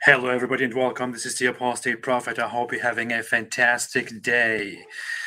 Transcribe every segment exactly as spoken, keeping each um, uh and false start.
Hello, everybody, and welcome. This is the Apostate Prophet. I hope you're having a fantastic day.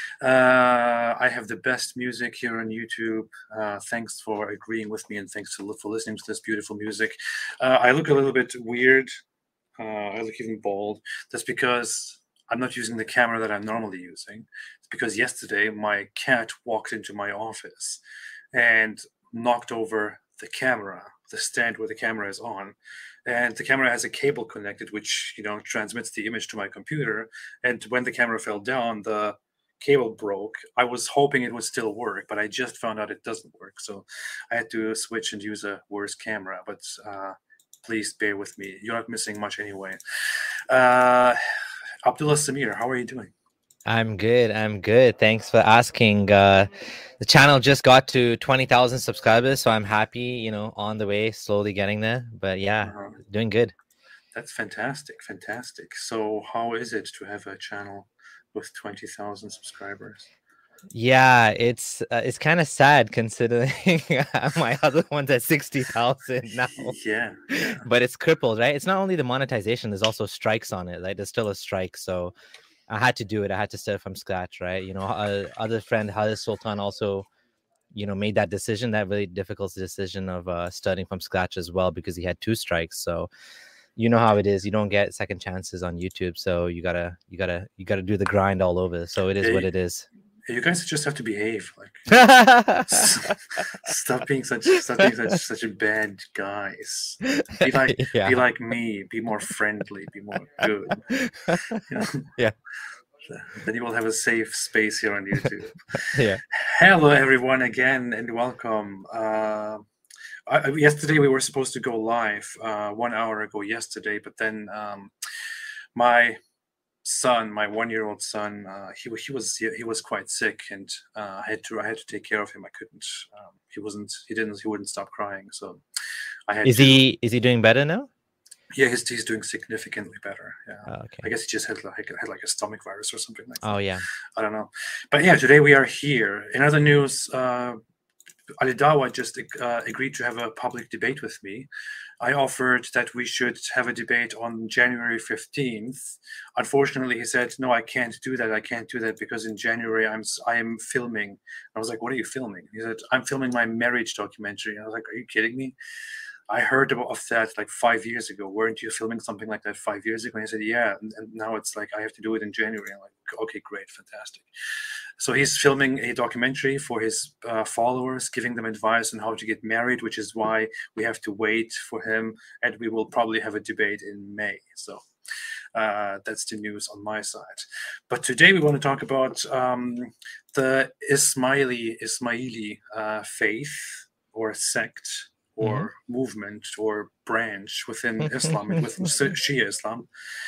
Uh, I have the best music here on YouTube. Uh, thanks for agreeing with me, and thanks to, for listening to this beautiful music. Uh, I look a little bit weird. Uh, I look even bald. That's because I'm not using the camera that I'm normally using. It's because yesterday my cat walked into my office and knocked over the camera, the stand where the camera is on. And the camera has a cable connected, which, you know, transmits the image to my computer. And when the camera fell down, the cable broke. I was hoping it would still work, but I just found out it doesn't work. So I had to switch and use a worse camera. But uh, please bear with me. You're not missing much anyway. Uh, Abdullah Samir, how are you doing? I'm good. I'm good. Thanks for asking. Uh, the channel just got to twenty thousand subscribers, so I'm happy, you know, on the way, slowly getting there. But yeah, uh-huh. doing good. That's fantastic. Fantastic. So how is it to have a channel with twenty thousand subscribers? Yeah, it's uh, it's kind of sad considering my other one's at sixty thousand now. Yeah, yeah. But it's crippled, right? It's not only the monetization, there's also strikes on it. Like there's still a strike, so I had to do it. I had to start from scratch, right? You know, uh, other friend Haris Sultan also, you know, made that decision, that really difficult decision of uh, starting from scratch as well, because he had two strikes. So, you know how it is. You don't get second chances on YouTube, so you gotta, you gotta, you gotta do the grind all over. So it is hey, what it is. You guys just have to behave. Like, stop being such, stop being such, such a bad guys. Be like, yeah. be like me. Be more friendly. Be more good. You know? Yeah. Then you will have a safe space here on YouTube. Yeah. Hello, everyone, again, and welcome. Uh, I, yesterday we were supposed to go live uh, one hour ago yesterday, but then um, my son, my one-year-old son, uh, he he was he, he was quite sick, and uh, I had to I had to take care of him. I couldn't. Um, he wasn't. He didn't. He wouldn't stop crying. So I had. Is to, he is he doing better now? Yeah, he's he's doing significantly better. Yeah. Oh, okay. I guess he just had like had like a stomach virus or something like that. Oh yeah. I don't know, but yeah, today we are here. In other news, uh, Ali Dawa just uh, agreed to have a public debate with me. I offered that we should have a debate on January fifteenth. Unfortunately, he said, no, I can't do that. I can't do that because in January I'm I am filming. I was like, what are you filming? He said, I'm filming my marriage documentary. I was like, are you kidding me? I heard about of that like five years ago. Weren't you filming something like that five years ago? And he said, yeah. And, and now it's like, I have to do it in January. I'm like, okay, great, fantastic. So he's filming a documentary for his uh, followers, giving them advice on how to get married, which is why we have to wait for him. And we will probably have a debate in May. So uh, that's the news on my side. But today we want to talk about um, the Ismaili, Ismaili uh, faith or sect, or mm-hmm. movement or branch within Islam, within Shia Islam.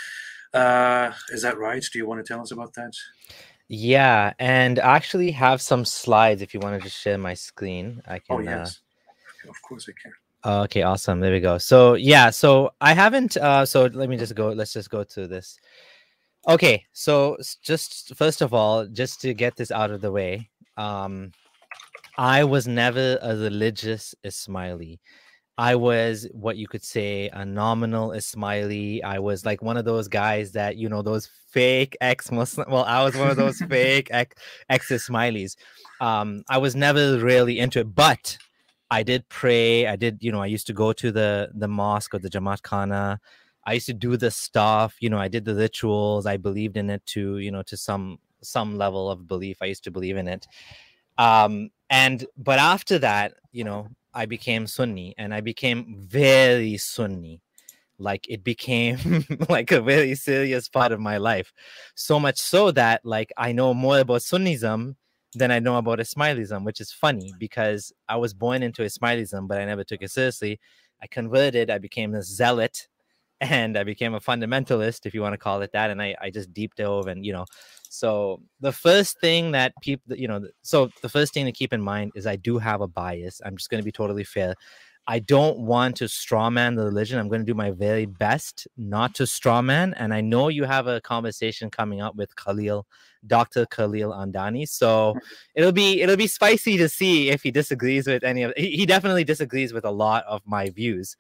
Uh, is that right? Do you want to tell us about that? Yeah, and I actually have some slides if you want to just share my screen. I can. Oh, yes. Uh... Of course I can. Okay, awesome. There we go. So, yeah, so I haven't, uh, so let me just go, let's just go to this. Okay, so just first of all, just to get this out of the way, um, I was never a religious Ismaili. I was what you could say a nominal Ismaili. I was like one of those guys that, you know, those fake ex-Muslim. Well, I was one of those fake ex-Ismailis. Um, I was never really into it, but I did pray. I did, you know, I used to go to the, the mosque or the Jamaat Khana. I used to do the stuff, you know, I did the rituals. I believed in it to, you know, to some, some level of belief. I used to believe in it. Um, and, but after that, you know, I became Sunni and I became very Sunni. Like it became like a very serious part of my life. So much so that like, I know more about Sunnism than I know about Ismailism, which is funny because I was born into Ismailism, but I never took it seriously. I converted, I became a zealot and I became a fundamentalist, if you want to call it that. And I, I just deep dove and, you know, so the first thing that people, you know, so the first thing to keep in mind is I do have a bias. I'm just going to be totally fair. I don't want to strawman the religion. I'm going to do my very best not to strawman. And I know you have a conversation coming up with Khalil, Doctor Khalil Andani. So it'll be it'll be spicy to see if he disagrees with any of. He, he definitely disagrees with a lot of my views.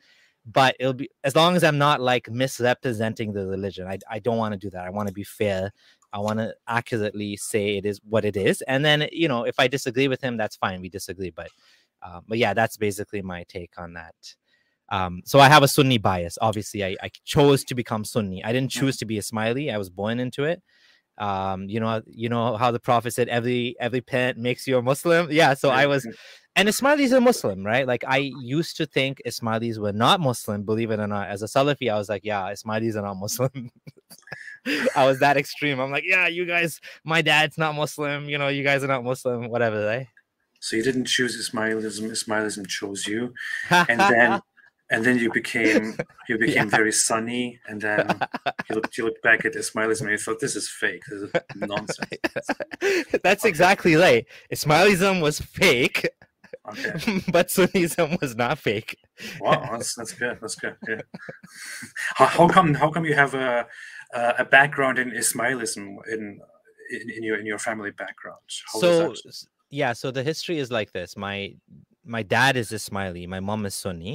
but it'll be as long as I'm not like misrepresenting the religion. I, I don't want to do that. I want to be fair. I want to accurately say it is what it is. And then, you know, if I disagree with him, that's fine. We disagree. But, um, but yeah, that's basically my take on that. Um, so I have a Sunni bias. Obviously, I, I chose to become Sunni. I didn't choose to be Ismaili. I was born into it. Um, you know, you know how the Prophet said every every parent makes you a Muslim. Yeah, so I was, and Ismailis are Muslim, right? Like I used to think Ismailis were not Muslim. Believe it or not, as a Salafi, I was like, yeah, Ismailis are not Muslim. I was that extreme. I'm like, yeah, you guys, my dad's not Muslim. You know, you guys are not Muslim. Whatever, right? So you didn't choose Ismailism. Ismailism chose you, and then. And then you became you became yeah. very Sunni, and then you looked you looked back at Ismailism and you thought, this is fake, this is nonsense. That's okay. Exactly right. Ismailism was fake, okay. But Sunnism was not fake. Wow, that's that's good. That's good. Yeah. how, how come how come you have a a background in Ismailism in in, in your in your family background? How so yeah, so the history is like this. My my dad is Ismaili, my mom is Sunni.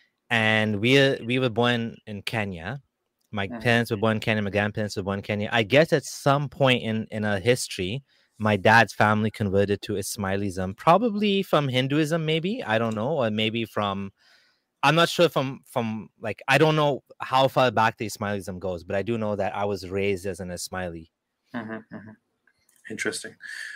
And we we were born in Kenya. My mm-hmm. parents were born in Kenya. My grandparents were born in Kenya. I guess at some point in, in our history, my dad's family converted to Ismailism, probably from Hinduism, maybe. I don't know. Or maybe from, I'm not sure from, from like, I don't know how far back the Ismailism goes, but I do know that I was raised as an Ismaili. Mm-hmm, mm-hmm. Interesting.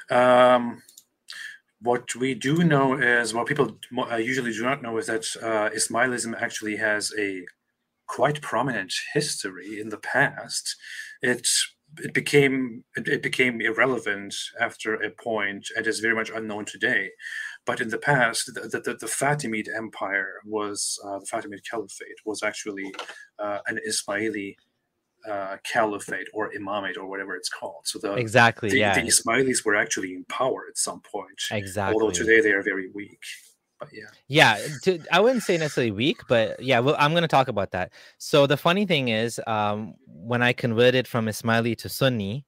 Um, What we do know is, what people uh, usually do not know is that uh, Ismailism actually has a quite prominent history in the past. It it became it, it became irrelevant after a point and is very much unknown today. But in the past, the the, the Fatimid Empire was uh, the Fatimid Caliphate was actually uh, an Ismaili uh caliphate or imamate or whatever it's called. So the exactly the, yeah the Ismailis were actually in power at some point, exactly, although today they are very weak. But yeah yeah to, I wouldn't say necessarily weak, but yeah, well, I'm going to talk about that. So the funny thing is, um when I converted from Ismaili to Sunni,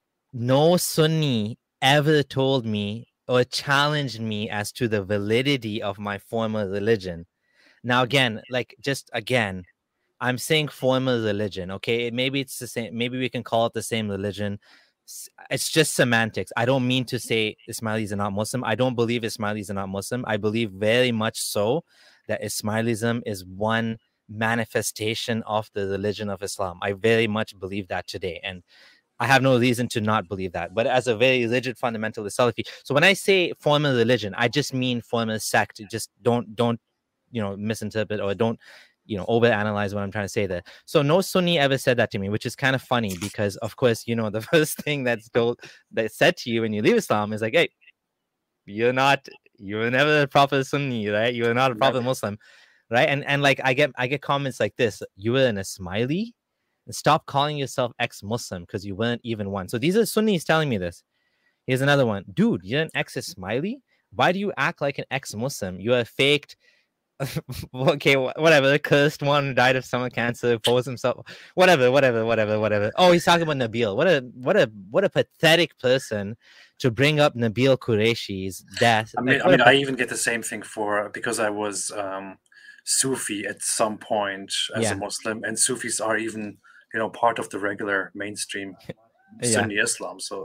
no Sunni ever told me or challenged me as to the validity of my former religion. Now again, like just again I'm saying former religion, okay? Maybe it's the same. Maybe we can call it the same religion. It's just semantics. I don't mean to say Ismailis are not Muslim. I don't believe Ismailis are not Muslim. I believe very much so that Ismailism is one manifestation of the religion of Islam. I very much believe that today. And I have no reason to not believe that. But as a very rigid fundamentalist Salafi, so when I say former religion, I just mean former sect. Just don't, don't, you know, misinterpret or don't, you know, overanalyze what I'm trying to say there. So no Sunni ever said that to me, which is kind of funny because, of course, you know, the first thing that's told, that's said to you when you leave Islam is like, hey, you're not, you were never a proper Sunni, right? You were not a proper never. Muslim, right? And and like I get I get comments like this: you were an Ismaili, and stop calling yourself ex-Muslim because you weren't even one. So these are Sunnis telling me this. Here's another one, dude. You're an ex-Ismaili. Why do you act like an ex-Muslim? You are faked. Okay, whatever. The cursed one died of stomach cancer, posed himself. Whatever, whatever, whatever, whatever. Oh, he's talking about Nabil. What a, what a, what a pathetic person to bring up Nabil Qureshi's death. I mean, like, I mean, a, I even get the same thing for because I was um, Sufi at some point as yeah. a Muslim, and Sufis are even, you know, part of the regular mainstream Sunni yeah. Islam. So.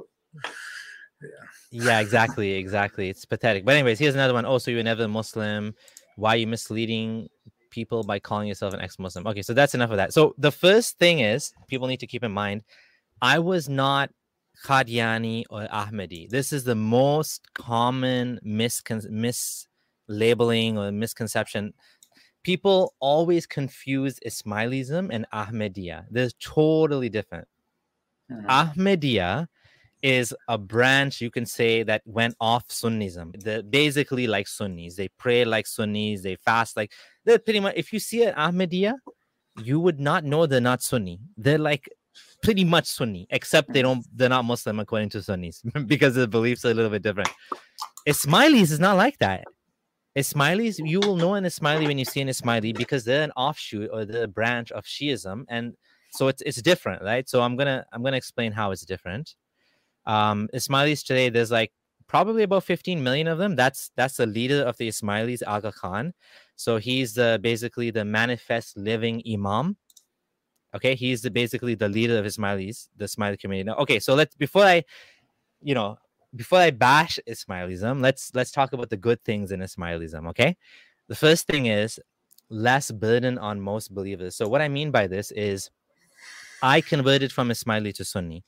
Yeah. Yeah, exactly, exactly. It's pathetic. But anyways, here's another one. Oh, so you're never Muslim. Why are you misleading people by calling yourself an ex-Muslim? Okay, so that's enough of that. So the first thing is, people need to keep in mind, I was not Qadiani or Ahmadi. This is the most common miscon- mislabeling or misconception. People always confuse Ismailism and Ahmadiyya. They're totally different. Mm-hmm. Ahmadiyya is a branch, you can say, that went off Sunnism. They're basically like Sunnis. They pray like Sunnis. They fast like, they're pretty much, if you see an Ahmadiyya, you would not know they're not Sunni. They're like pretty much Sunni, except they don't, they're not Muslim according to Sunnis because their beliefs are a little bit different. Ismailis is not like that. Ismailis, you will know an Ismaili when you see an Ismaili because they're an offshoot or they're a branch of Shiism. And so it's it's different, right? So I'm gonna I'm gonna explain how it's different. Um, Ismailis today, there's like probably about fifteen million of them. That's that's the leader of the Ismailis, Aga Khan. So he's the basically the manifest living imam. Okay, he's the basically the leader of Ismailis, the Ismaili community. Now, okay, so let's before I, you know, before I bash Ismailism, let's let's talk about the good things in Ismailism. Okay, the first thing is less burden on most believers. So what I mean by this is, I converted from Ismaili to Sunni,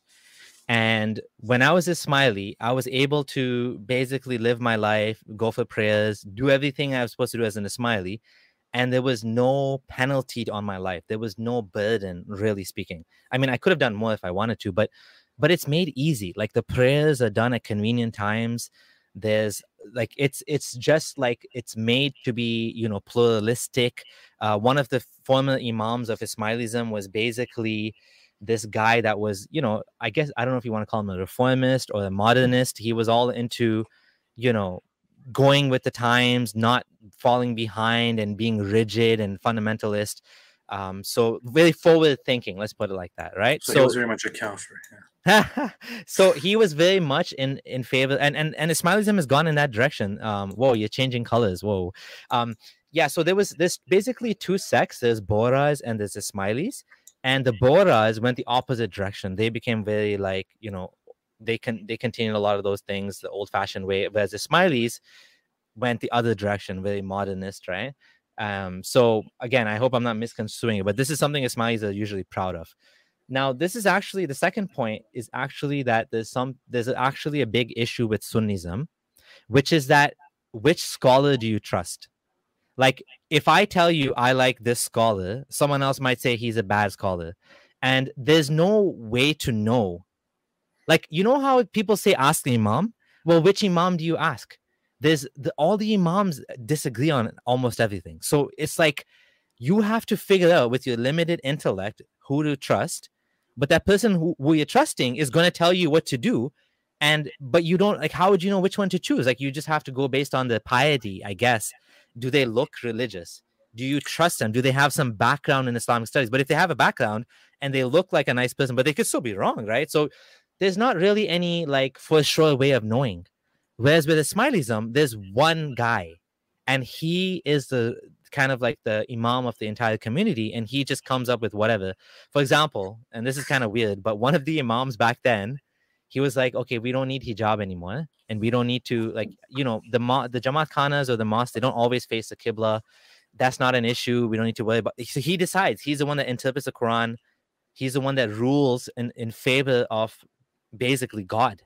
and when I was Ismaili, I was able to basically live my life, go for prayers, do everything I was supposed to do as an Ismaili. And there was no penalty on my life. There was no burden, really speaking. I mean, I could have done more if I wanted to, but but it's made easy. Like the prayers are done at convenient times. There's like it's it's just like it's made to be, you know, pluralistic. Uh, one of the former imams of Ismailism was basically this guy that was, you know, I guess I don't know if you want to call him a reformist or a modernist. He was all into, you know, going with the times, not falling behind and being rigid and fundamentalist. Um, so very forward thinking, let's put it like that, right? So, so he was very much a kafir. Yeah. So he was very much in in favor, and and and Ismailism has gone in that direction. Um, whoa, you're changing colors. Whoa. Um, yeah. So there was this basically two sects. There's Bohras and there's Ismailis, and the Bohras went the opposite direction. They became very like, you know, they can they continued a lot of those things the old-fashioned way, whereas the Ismailis went the other direction, very modernist, right? Um, so again, I hope I'm not misconstruing it, but this is something Ismailis are usually proud of. Now, this is actually the second point is actually that there's some there's actually a big issue with Sunnism, which is that which scholar do you trust? Like, if I tell you I like this scholar, someone else might say he's a bad scholar, and there's no way to know. Like, you know how people say ask the imam? Well, which imam do you ask? There's the, all the imams disagree on almost everything. So it's like you have to figure out with your limited intellect who to trust, but that person who, who you're trusting is going to tell you what to do. And but you don't like, how would you know which one to choose? Like, you just have to go based on the piety, I guess. Do they look religious? Do you trust them? Do they have some background in Islamic studies? But if they have a background and they look like a nice person, but they could still be wrong, right? So there's not really any like for sure way of knowing. Whereas with Ismailism, there's one guy, and he is the kind of like the imam of the entire community, and he just comes up with whatever. For example, and this is kind of weird, but one of the imams back then, he was like, okay, we don't need hijab anymore, and we don't need to, like, you know, the mo- the Jamaat Khanas or the mosque, they don't always face the Qibla. That's not an issue. We don't need to worry about it. So he decides. He's the one that interprets the Quran. He's the one that rules in, in favor of basically God.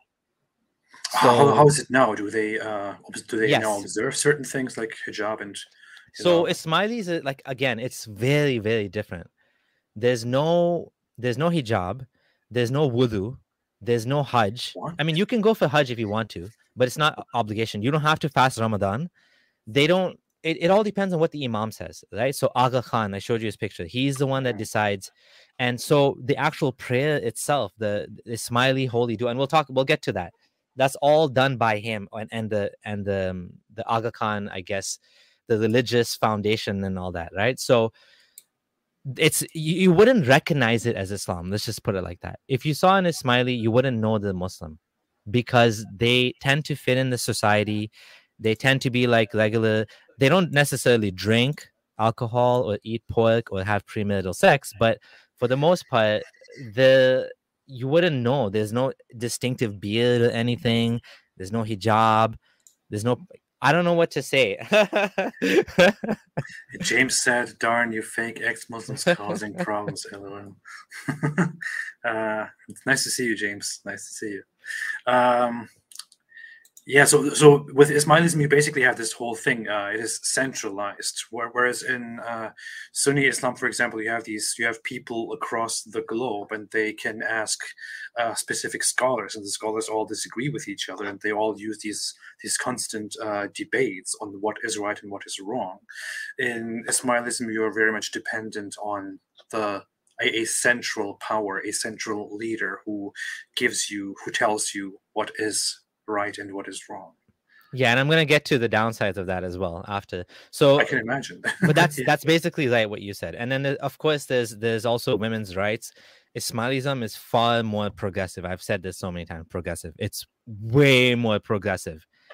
So, how, how is it now? Do they uh do they yes. now observe certain things like hijab and so know? Ismailis are like, again, it's very, very different. There's no there's no hijab, there's no wudu, there's no Hajj. What? I mean, you can go for Hajj if you want to, but it's not obligation. You don't have to fast Ramadan. They don't it, it all depends on what the imam says, right? So Aga Khan, I showed you his picture. He's the one that decides. And so the actual prayer itself, the, the Ismaili holy dua, and we'll talk, we'll get to that. That's all done by him and, and the and the um, the Aga Khan, I guess, the religious foundation and all that, right? So it's you, you wouldn't recognize it as Islam. Let's just put it like that. If you saw an Ismaili, you wouldn't know the Muslim, because they tend to fit in the society. They tend to be like regular. They don't necessarily drink alcohol or eat pork or have premarital sex, but for the most part, the you wouldn't know. There's no distinctive beard or anything. There's no hijab. There's no. I don't know what to say. James said, "Darn you, fake ex-Muslims causing problems." Lol. uh, it's nice to see you, James. Nice to see you. Um, Yeah, so so with Ismailism, you basically have this whole thing. Uh, it is centralized, whereas in uh, Sunni Islam, for example, you have these you have people across the globe, and they can ask uh, specific scholars, and the scholars all disagree with each other, and they all use these these constant uh, debates on what is right and what is wrong. In Ismailism, you are very much dependent on the a, a central power, a central leader who gives you, who tells you what is right and what is wrong. Yeah, and I'm gonna get to the downsides of that as well after. So I can imagine. But that's yeah. that's basically like what you said. And then of course there's there's also women's rights. Ismailism is far more progressive. I've said this so many times. Progressive. It's way more progressive.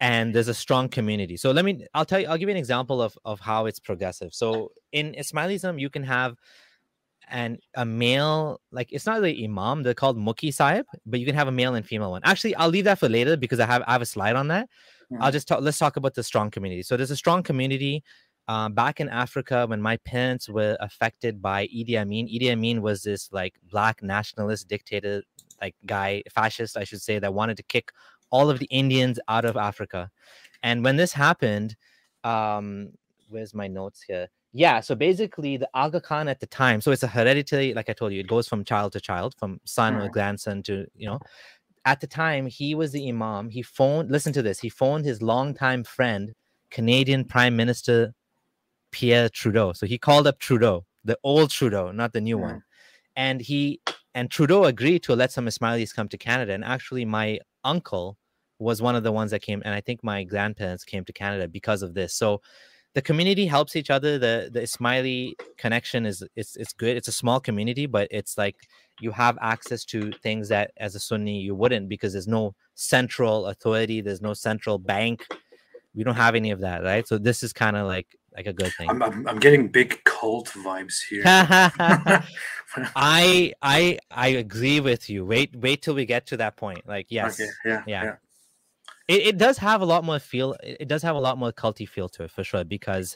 and there's a strong community. So let me, I'll tell you, I'll give you an example of of how it's progressive. So in Ismailism, you can have and a male, like it's not the imam, they're called Mukhi Sahib, but you can have a male and female one. Actually, I'll leave that for later because I have I have a slide on that. Mhm. I'll just talk, let's talk about the strong community. So there's a strong community uh, back in Africa when my parents were affected by Idi Amin. Idi Amin was this like black nationalist dictator, like guy, fascist, I should say, that wanted to kick all of the Indians out of Africa. And when this happened, um, where's my notes here? Yeah, so basically the Aga Khan at the time, so it's a hereditary, like I told you, it goes from child to child, from son or Mhm. grandson to, you know, at the time he was the imam. He phoned, listen to this, he phoned his longtime friend, Canadian Prime Minister Pierre Trudeau. So he called up Trudeau, the old Trudeau, not the new Mhm. one. And he and Trudeau agreed to let some Ismailis come to Canada. And actually my uncle was one of the ones that came, and I think my grandparents came to Canada because of this. So the community helps each other. The the Ismaili connection is it's it's good. It's a small community, but it's like you have access to things that as a Sunni you wouldn't, because there's no central authority, there's no central bank. We don't have any of that, right? So this is kind of like like a good thing. I'm, I'm I'm getting big cult vibes here. I I I agree with you. Wait wait till we get to that point. Like yes, Okay, yeah, yeah. yeah. It, it does have a lot more feel. It it does have a lot more culty feel to it for sure, because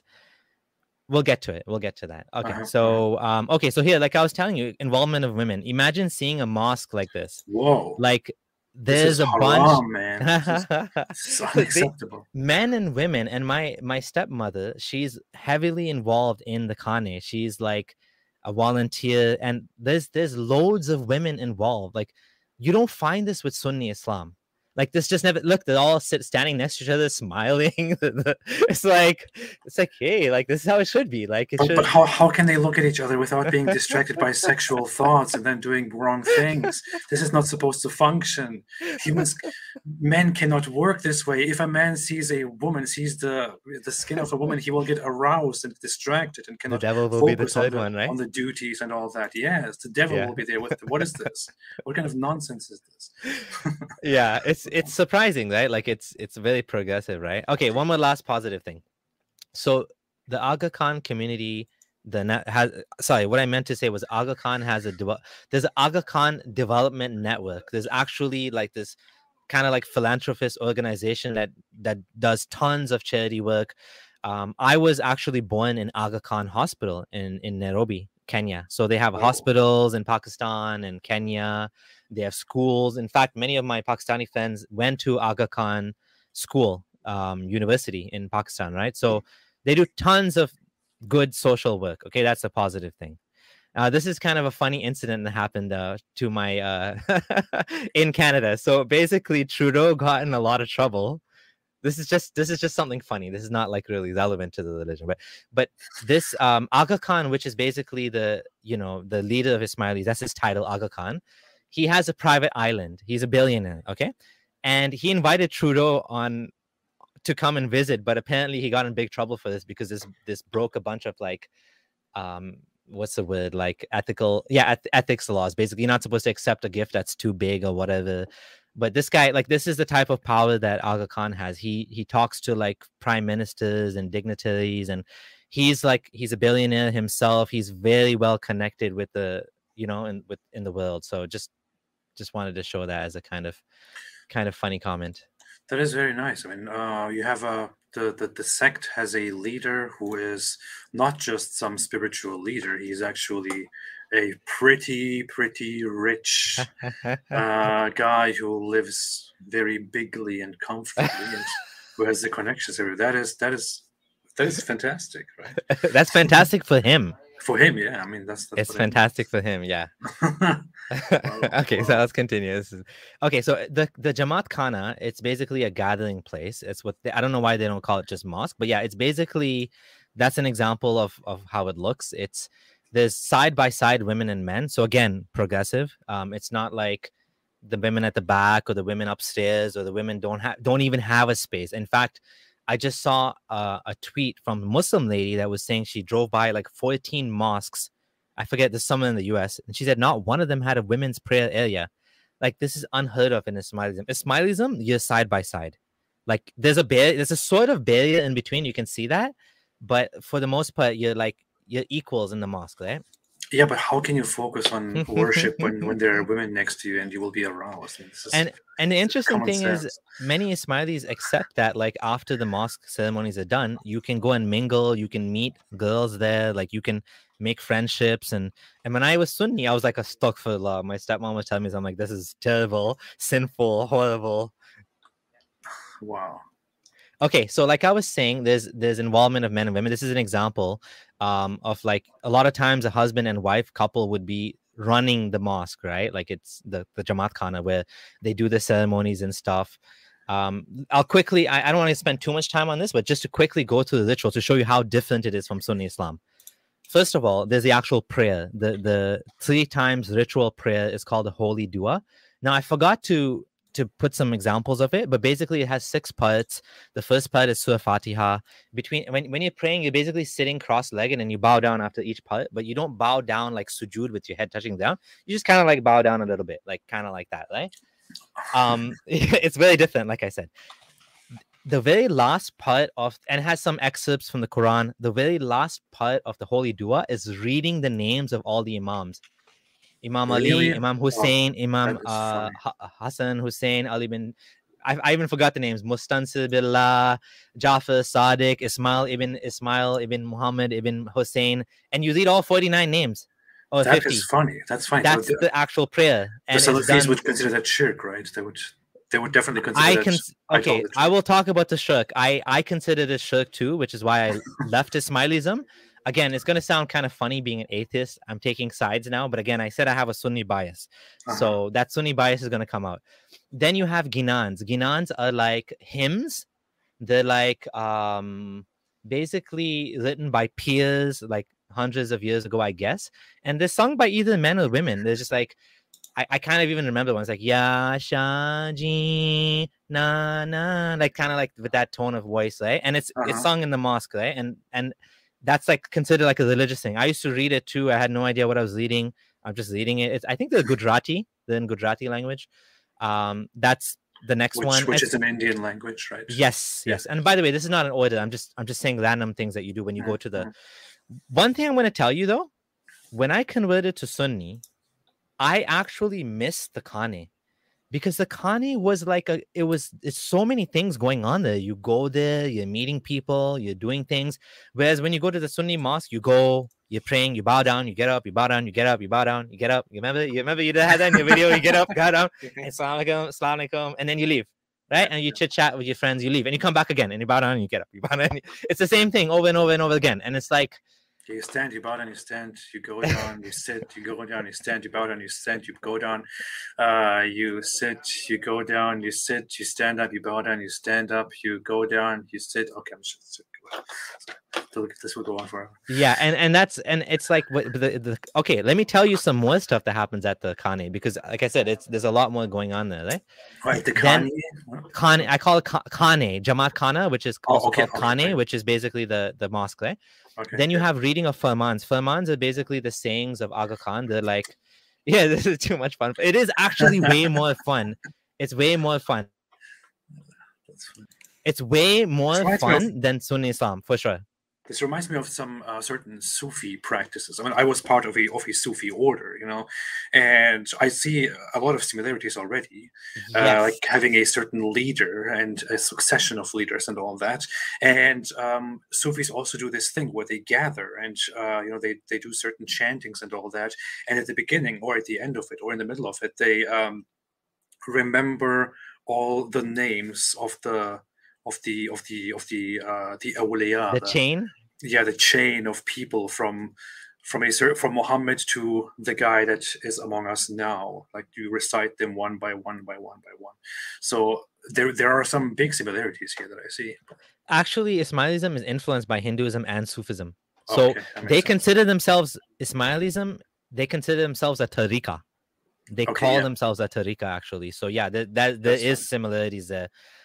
we'll get to it. We'll get to that. Okay, Uh-huh, uh-huh. so um, okay, so here, like I was telling you, involvement of women. Imagine seeing a mosque like this. Whoa. Like This there's is a haram, bunch. man. This is, this is So they- unacceptable. men and women, and my my stepmother, she's heavily involved in the Khane. She's like a volunteer, and there's there's loads of women involved. Like you don't find this with Sunni Islam. Like this just never look, they're all sit standing next to each other smiling. It's like it's like, hey, like this is how it should be. Like it But, should but how, how can they look at each other without being distracted by sexual thoughts and then doing wrong things? This is not supposed to function. Humans, men cannot work this way. If a man sees a woman, sees the the skin of a woman, he will get aroused and distracted and the cannot devil will be the focus on third the, one, right? on the duties and all that. Yes, the devil Yeah. will be there with the, what is this? What kind of nonsense is this? Yeah, it's it's surprising, right? Like it's it's very progressive, right? Okay, one more last positive thing. So the Aga Khan community, the net has sorry, what I meant to say was Aga Khan has a devel- there's an Aga Khan development network. There's actually like this kind of like philanthropist organization that that does tons of charity work. Um, I was actually born in Aga Khan Hospital in in Nairobi, Kenya. So they have Whoa. hospitals in Pakistan and Kenya. They have schools. In fact, many of my Pakistani friends went to Aga Khan school, um, university in Pakistan, right? So they do tons of good social work. Okay, that's a positive thing. Uh, this is kind of a funny incident that happened uh, to my uh, in Canada. So basically, Trudeau got in a lot of trouble. This is just this is just something funny. This is not like really relevant to the religion, but but this um, Aga Khan, which is basically the you know the leader of Ismailis, that's his title, Aga Khan. He has a private island. He's a billionaire, okay, and he invited Trudeau on to come and visit, but apparently he got in big trouble for this because this this broke a bunch of like um what's the word like ethical yeah eth- ethics laws. Basically, you're not supposed to accept a gift that's too big or whatever. But this guy, like, this is the type of power that Aga Khan has. He he talks to like prime ministers and dignitaries, and he's like he's a billionaire himself. He's very well connected with the you know in with in the world. So just just wanted to show that as a kind of kind of funny comment. That is very nice. I mean, uh, you have a the, the the sect has a leader who is not just some spiritual leader. He's actually a pretty pretty rich uh, guy who lives very bigly and comfortably, and who has the connections everywhere. That is that is that is fantastic, right? That's fantastic for him. For him, yeah. I mean, that's, that's It's what I mean. fantastic for him, yeah. Okay, so wow. let's continue. This is, okay, so the the Jamaat Khana, it's basically a gathering place. It's what they, I don't know why they don't call it just mosque, but yeah, it's basically that's an example of of how it looks. It's there's side by side women and men. So again, progressive. Um, it's not like the women at the back or the women upstairs or the women don't have don't even have a space. In fact, I just saw uh, a tweet from a Muslim lady that was saying she drove by like fourteen mosques. I forget, there's someone in the U S, and she said not one of them had a women's prayer area. Like, this is unheard of in Ismailism. Ismailism, you're side by side. Like there's a barrier, there's a sort of barrier in between. You can see that, but for the most part, you're like you're equals in the mosque, right? Yeah, but how can you focus on worship when, when there are women next to you and you will be aroused? And, this is, and and the interesting thing sense. is, many Ismailis accept that, like after the mosque ceremonies are done, you can go and mingle, you can meet girls there, like you can make friendships. And and when I was Sunni, I was like, astaghfirullah. My stepmom was telling me, I'm like, this is terrible, sinful, horrible. Wow. Okay, so like I was saying, there's there's involvement of men and women. This is an example um, of like a lot of times a husband and wife couple would be running the mosque, right? Like it's the, the Jamaat Khana where they do the ceremonies and stuff. Um, I'll quickly, I, I don't want to spend too much time on this, but just to quickly go through the ritual to show you how different it is from Sunni Islam. First of all, there's the actual prayer. The, the three times ritual prayer is called the Holy Dua. Now, I forgot to to put some examples of it, but basically it has six parts. The first part is Surah Fatiha. Between when, when you're praying, you're basically sitting cross-legged and you bow down after each part, but you don't bow down like sujood with your head touching down. You just kind of like bow down a little bit, like kind of like that, right? Um, it's very different, like I said. The very last part of, and it has some excerpts from the Quran, the very last part of the Holy Dua is reading the names of all the Imams. Imam Really? Ali, Imam Hussein, Oh, Imam that is uh, funny. Ha- Hassan, Hussein, Ali bin... I, I even forgot the names. Mustansir Billah, Jafar, Sadiq, Ismail ibn Ismail ibn Muhammad ibn Hussein. And you read all forty-nine names. Or That fifty. is funny. That's funny. That's So the, the actual prayer. And the it's Salafis done... would consider that shirk, right? They would they would definitely consider I that can okay. idolatry. I will talk about the shirk. I I consider this shirk too, which is why I left Ismailism. Again, it's going to sound kind of funny being an atheist. I'm taking sides now, but again, I said I have a Sunni bias, Uh-huh. so that Sunni bias is going to come out. Then you have ginans. Ginans are like hymns. They're like um basically written by peers, like hundreds of years ago, I guess, and they're sung by either men or women. They're just like, I, I kind of even remember one. It's like Ya Shaji na na, like kind of like with that tone of voice, right? And it's Uh-huh. it's sung in the mosque, right? And and that's like considered like a religious thing. I used to read it too. I had no idea what I was reading. I'm just reading it. It's, I think they're Gujarati. They're in Gujarati language. Um, that's the next Which, one. which It's, is an Indian language, right? yes, Yeah. yes. And by the way, this is not an order. I'm just I'm just saying random things that you do when you go to the. Mhm. One thing I'm going to tell you though, when I converted to Sunni, I actually missed the Khane, because the Khane was like a, it was, it's so many things going on there. You go there, you're meeting people, you're doing things. Whereas when you go to the Sunni mosque, you go, you're praying, you bow down, you get up, you bow down, you get up, you bow down, you get up. You remember, you remember you had that in your video, you get up, go down, Assalamu alaikum, Assalamu alaikum, and then you leave. Right? And you chit chat with your friends, you leave, and you come back again, and you bow down, and you get up, you bow down. It's the same thing over and over and over again. And it's like, You stand, you bow down, you stand, you go down, you sit, you go down, you stand, you bow down, you stand, you go down, uh, you sit, you go down, you sit, you stand up, you bow down, you stand up, you go down, you sit. Okay, I'm just, this will go on forever. yeah, and and that's and it's like what the, the okay. Let me tell you some more stuff that happens at the Khane, because, like I said, it's there's a lot more going on there, right? Right, the Then- Khane. Khane, I call it Kha- Khane, Jamaat Khana, which is Oh, also okay, called okay, Khane, right. which is basically the the mosque, right? Okay. Then you have reading of Farmans. Farmans are basically the sayings of Aga Khan. They're like, yeah, this is too much fun. It is actually way more fun. It's way more fun. That's funny. It's way more reminds me of- fun than Sunni Islam, for sure. This reminds me of some uh, certain Sufi practices. I mean, I was part of a of a Sufi order, you know, and I see a lot of similarities already. Uh, Yes. like having a certain leader and a succession of leaders and all that. And um, Sufis also do this thing where they gather and uh, you know they they do certain chantings and all that. And at the beginning or at the end of it or in the middle of it, they um, remember all the names of the of the of the of the uh, the awliya, the the- chain. yeah, the chain of people from from a cer- from Muhammad to the guy that is among us now. Like you recite them one by one by one by one. So there there are some big similarities here that I see. Actually, Ismailism is influenced by Hinduism and Sufism. So Okay, that makes they sense. consider themselves Ismailism. They consider themselves a tariqa. They Okay, call yeah. themselves a tariqa, actually. So yeah, there, that there That's is fine. similarities there.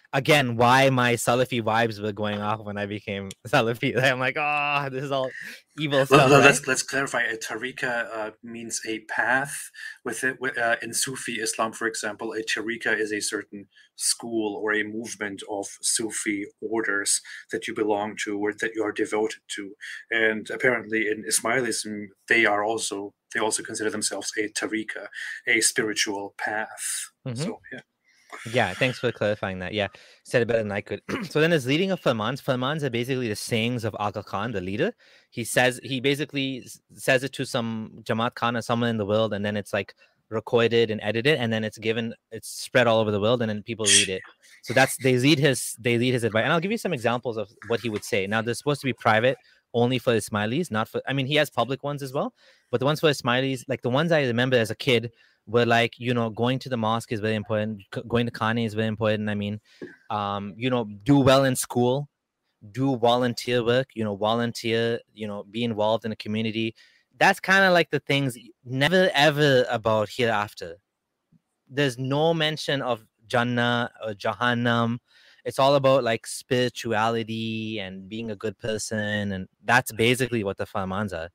again, why my Salafi vibes were going off when I became Salafi. I'm like, oh, this is all evil stuff. Let, right? Let's let's clarify. A tariqa uh, means a path. With it, uh, in Sufi Islam, for example, a tariqa is a certain school or a movement of Sufi orders that you belong to or that you are devoted to. And apparently, in Ismailism, they are also they also consider themselves a tariqa, a spiritual path. Mm-hmm. So yeah. Yeah, thanks for clarifying that. Yeah, said it better than I could. So then there's leading of Farmans. Farmans are basically the sayings of Aga Khan, the leader. He says, he basically says it to some Jamaat Khan or someone in the world, and then it's like recorded and edited, and then it's given, it's spread all over the world, and then people read it. So that's, they lead his, they lead his advice. And I'll give you some examples of what he would say. Now, they're supposed to be private only for Ismailis, not for, I mean, he has public ones as well, but the ones for Ismailis, like the ones I remember as a kid, were like, you know, going to the mosque is very important. Going to Khane is very important. I mean, um, you know, do well in school, do volunteer work, you know, volunteer, you know, be involved in a community. That's kind of like the things, never ever about hereafter. There's no mention of Jannah or Jahannam. It's all about like spirituality and being a good person. And that's basically what the Farmans are.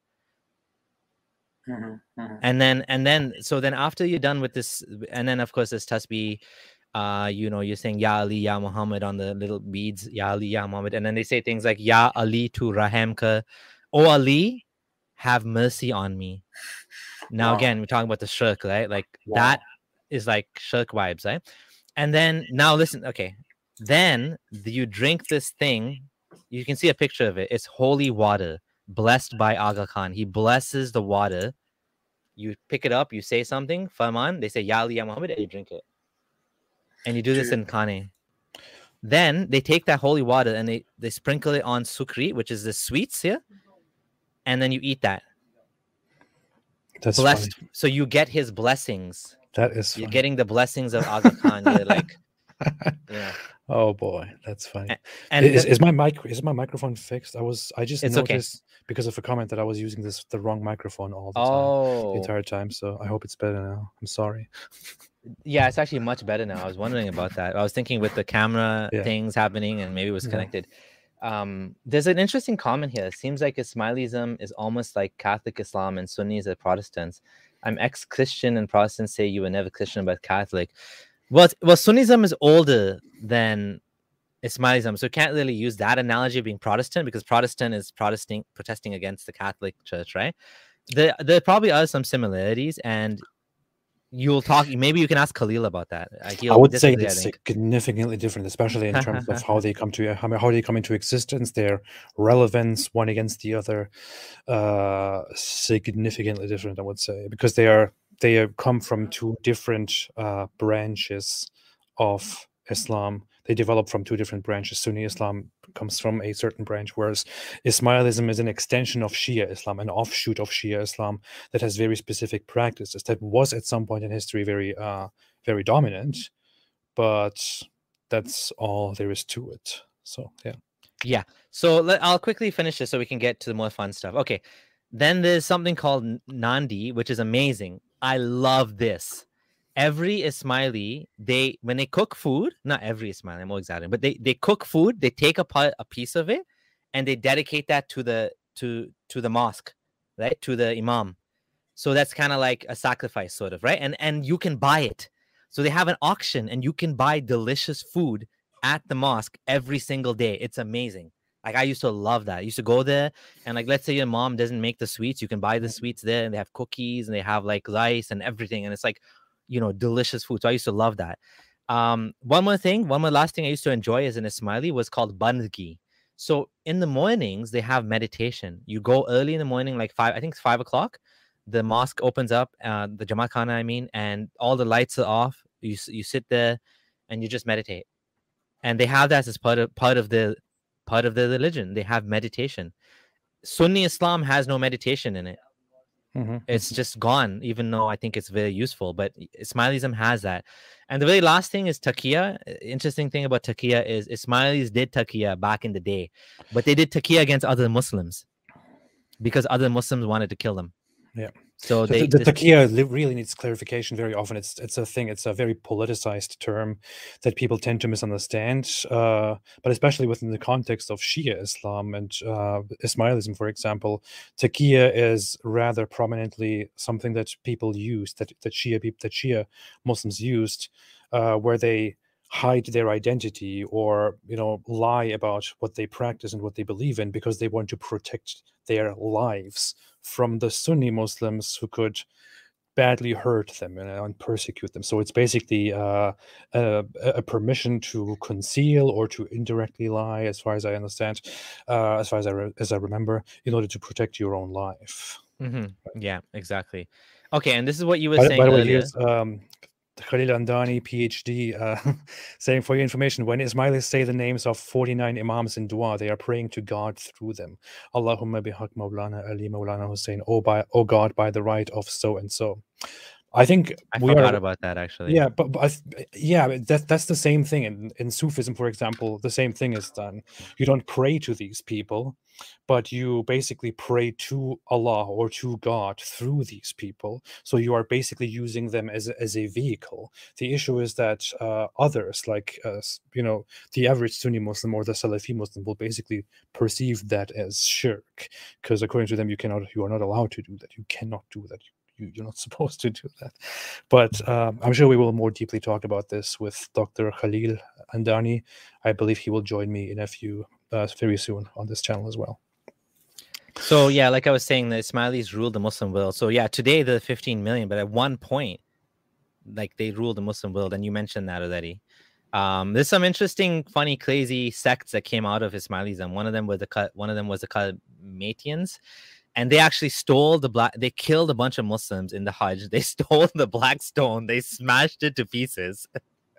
Mm-hmm, mm-hmm. And then, and then, so then after you're done with this, and then of course there's tasbih, uh, you know, you're saying Ya Ali, Ya Muhammad on the little beads, Ya Ali, Ya Muhammad. And then they say things like Ya Ali tu Raham ka, O Ali, have mercy on me. Now, Wow. again, we're talking about the shirk, right? Like Wow. that is like shirk vibes, right? And then now listen, okay. Then you drink this thing. You can see a picture of it. It's holy water, blessed by Aga Khan. He blesses the water. You pick it up, you say something, Farman, they say Ya Ali, Ya Muhammad, and you drink it. And you do this in Khane. Then they take that holy water and they, they sprinkle it on sukri, which is the sweets here. And then you eat that. That's blessed. funny. So you get his blessings. That is funny. You're getting the blessings of Aga Khan. You're like, yeah. Oh boy, that's funny. And, and is, the, is my mic is my microphone fixed? I was I just It's noticed okay. because of a comment that I was using this the wrong microphone all the time, oh. the entire time. So I hope it's better now. I'm sorry. Yeah, it's actually much better now. I was wondering about that. I was thinking with the camera yeah. things happening, and maybe it was connected. Yeah. Um, there's an interesting comment here. It seems like Ismailism is almost like Catholic Islam and Sunnis are Protestants. I'm ex-Christian and Protestants say you were never Christian but Catholic. Well, well, Sunnism is older than Ismailism, so you can't really use that analogy of being Protestant because Protestant is protesting, protesting against the Catholic Church, right? There, there probably are some similarities, and you'll talk. Maybe you can ask Khalil about that. He'll I would say disagree, it's I think. significantly different, especially in terms of how they come to how, how they come into existence, their relevance one against the other. Uh, significantly different, I would say, because they are they are, come from two different uh, branches of Islam. They develop from two different branches. Sunni Islam comes from a certain branch, whereas Ismailism is an extension of Shia Islam, an offshoot of Shia Islam that has very specific practices that was at some point in history very, uh, very dominant. But that's all there is to it. So, yeah. Yeah. So let, I'll quickly finish this so we can get to the more fun stuff. Okay. Then there's something called Nandi, which is amazing. I love this. Every Ismaili, they when they cook food, not every Ismaili, I'm more exaggerating, but they, they cook food, they take a part, a piece of it, and they dedicate that to the to to the mosque, right? To the imam. So that's kind of like a sacrifice, sort of, right? And and you can buy it. So they have an auction, and you can buy delicious food at the mosque every single day. It's amazing. Like I used to love that. I used to go there, and like let's say your mom doesn't make the sweets, you can buy the sweets there, and they have cookies, and they have like rice and everything, and it's like, you know, delicious food. So I used to love that. Um, one more thing, one more last thing I used to enjoy as an Ismaili was called bandgi. So in the mornings, they have meditation. You go early in the morning, like five, I think it's five o'clock. The mosque opens up, uh, the Jamaat Khana, I mean, and all the lights are off. You you sit there and you just meditate. And they have that as part of part of the part of their religion. They have meditation. Sunni Islam has no meditation in it. Mm-hmm. It's just gone, even though I think it's very useful. But Ismailism has that. And the very last thing is taqiyya. Interesting thing about taqiyya is Ismailis did taqiyya back in the day, but they did taqiyya against other Muslims because other Muslims wanted to kill them. Yeah. So The, they the, the this, taqiyya li- really needs clarification very often. It's it's a thing. It's a very politicized term that people tend to misunderstand. Uh, but especially within the context of Shia Islam and uh, Ismailism, for example, taqiyya is rather prominently something that people use that that Shia peop- that Shia Muslims used, uh, where they hide their identity or you know lie about what they practice and what they believe in because they want to protect their lives from the Sunni Muslims who could badly hurt them and, and persecute them. So it's basically uh, a, a permission to conceal or to indirectly lie, as far as I understand, uh, as far as I re- as I remember, in order to protect your own life. mhm, yeah, exactly. Okay, and this is what you were By, saying by the way, earlier. here's um, Khalil Andani, PhD, uh, saying for your information, when Ismailis say the names of forty-nine Imams in dua, they are praying to God through them. Allahumma bihaq Maulana Ali Maulana Hussein, oh, by, oh God, by the right of so and so. I think I we forgot are about that actually. yeah, but, but I th- yeah, but that that's the same thing in in Sufism, for example. The same thing is done. You don't pray to these people, but you basically pray to Allah or to God through these people. So you are basically using them as a, as a vehicle. The issue is that uh, others, like uh, s- you know, the average Sunni Muslim or the Salafi Muslim, will basically perceive that as shirk, because according to them, you cannot, you are not allowed to do that. You cannot do that. You, you're not supposed to do that. But um, I'm sure we will more deeply talk about this with Doctor Khalil Andani. I believe he will join me in a few uh, very soon on this channel as well. So yeah, like I was saying, the Ismailis ruled the Muslim world. So yeah, today the fifteen million, but at one point, like they ruled the Muslim world, and you mentioned that already. Um, there's some interesting, funny, crazy sects that came out of Ismailism. One of them was the one of them was the Kalmatians, and they actually stole the black. They killed a bunch of Muslims in the Hajj. They stole the black stone. They smashed it to pieces.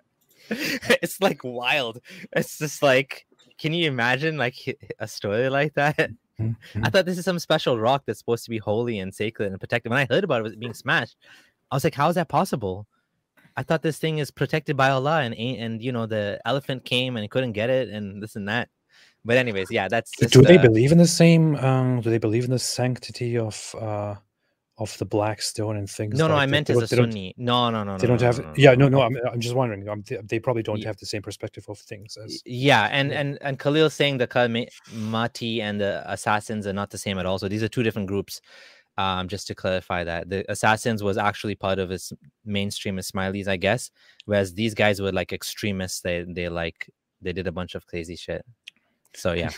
It's like wild. It's just like, can you imagine like a story like that? Mm-hmm. I thought this is some special rock that's supposed to be holy and sacred and protected. When I heard about it being smashed, I was like, how is that possible? I thought this thing is protected by Allah, and and you know the elephant came and he couldn't get it, and this and that. But anyways, yeah, that's just. Do they uh, believe in the same? Um, do they believe in the sanctity of uh, of the black stone and things? No, no, like I that? meant They as don't- a they don't- Sunni. No, no, no, They no, don't no, have. no, no, Yeah, no, no, no. no. I'm, I'm just wondering. Um, they, they probably don't Ye- have the same perspective of things as. Yeah, and Yeah. and and Khalil saying the Kalmati and the assassins are not the same at all. So these are two different groups. Um, just to clarify that the assassins was actually part of his mainstream Ismailis, I guess, whereas these guys were like extremists. They they like they did a bunch of crazy shit. So yeah,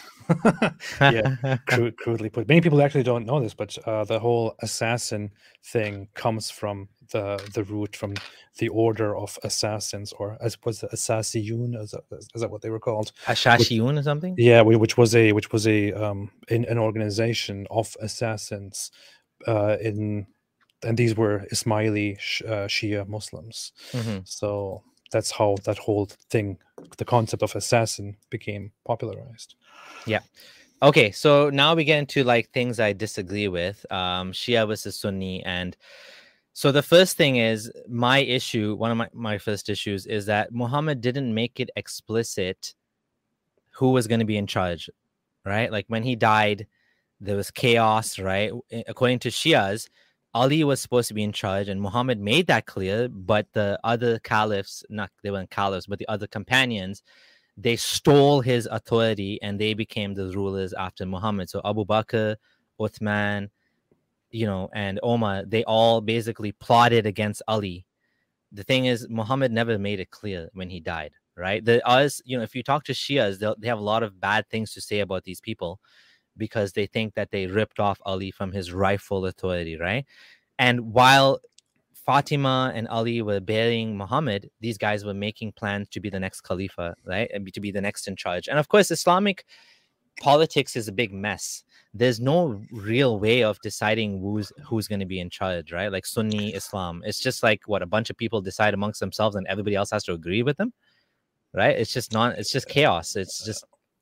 yeah, crude, crudely put. Many people actually don't know this, but uh, the whole assassin thing comes from the the root from the order of assassins, or as was the Assasiyun, is that, is that what they were called? Ashashiyun or something. Yeah, whi- which was a which was a um in an organization of assassins, uh, in and these were Ismaili sh- uh, Shia Muslims. Mhm. So that's how that whole thing, the concept of assassin, became popularized. Yeah. Okay, so now we get into like things I disagree with. Um, Shia versus Sunni, and so the first thing is my issue. One of my my first issues is that Muhammad didn't make it explicit who was going to be in charge, right? Like when he died, there was chaos, right? According to Shias, Ali was supposed to be in charge, and Muhammad made that clear. But the other caliphs, not they weren't caliphs, but the other companions, they stole his authority and they became the rulers after Muhammad. So Abu Bakr, Uthman, you know, and Omar, they all basically plotted against Ali. The thing is, Muhammad never made it clear when he died, right? The us, you know, if you talk to Shias, they have a lot of bad things to say about these people because they think that they ripped off Ali from his rightful authority, right? And while Fatima and Ali were burying Muhammad, these guys were making plans to be the next Khalifa, right? And to be the next in charge. And of course, Islamic politics is a big mess. There's no real way of deciding who's who's going to be in charge, right? Like Sunni Islam. It's just like what a bunch of people decide amongst themselves and everybody else has to agree with them, right? It's just not, it's just chaos. It's just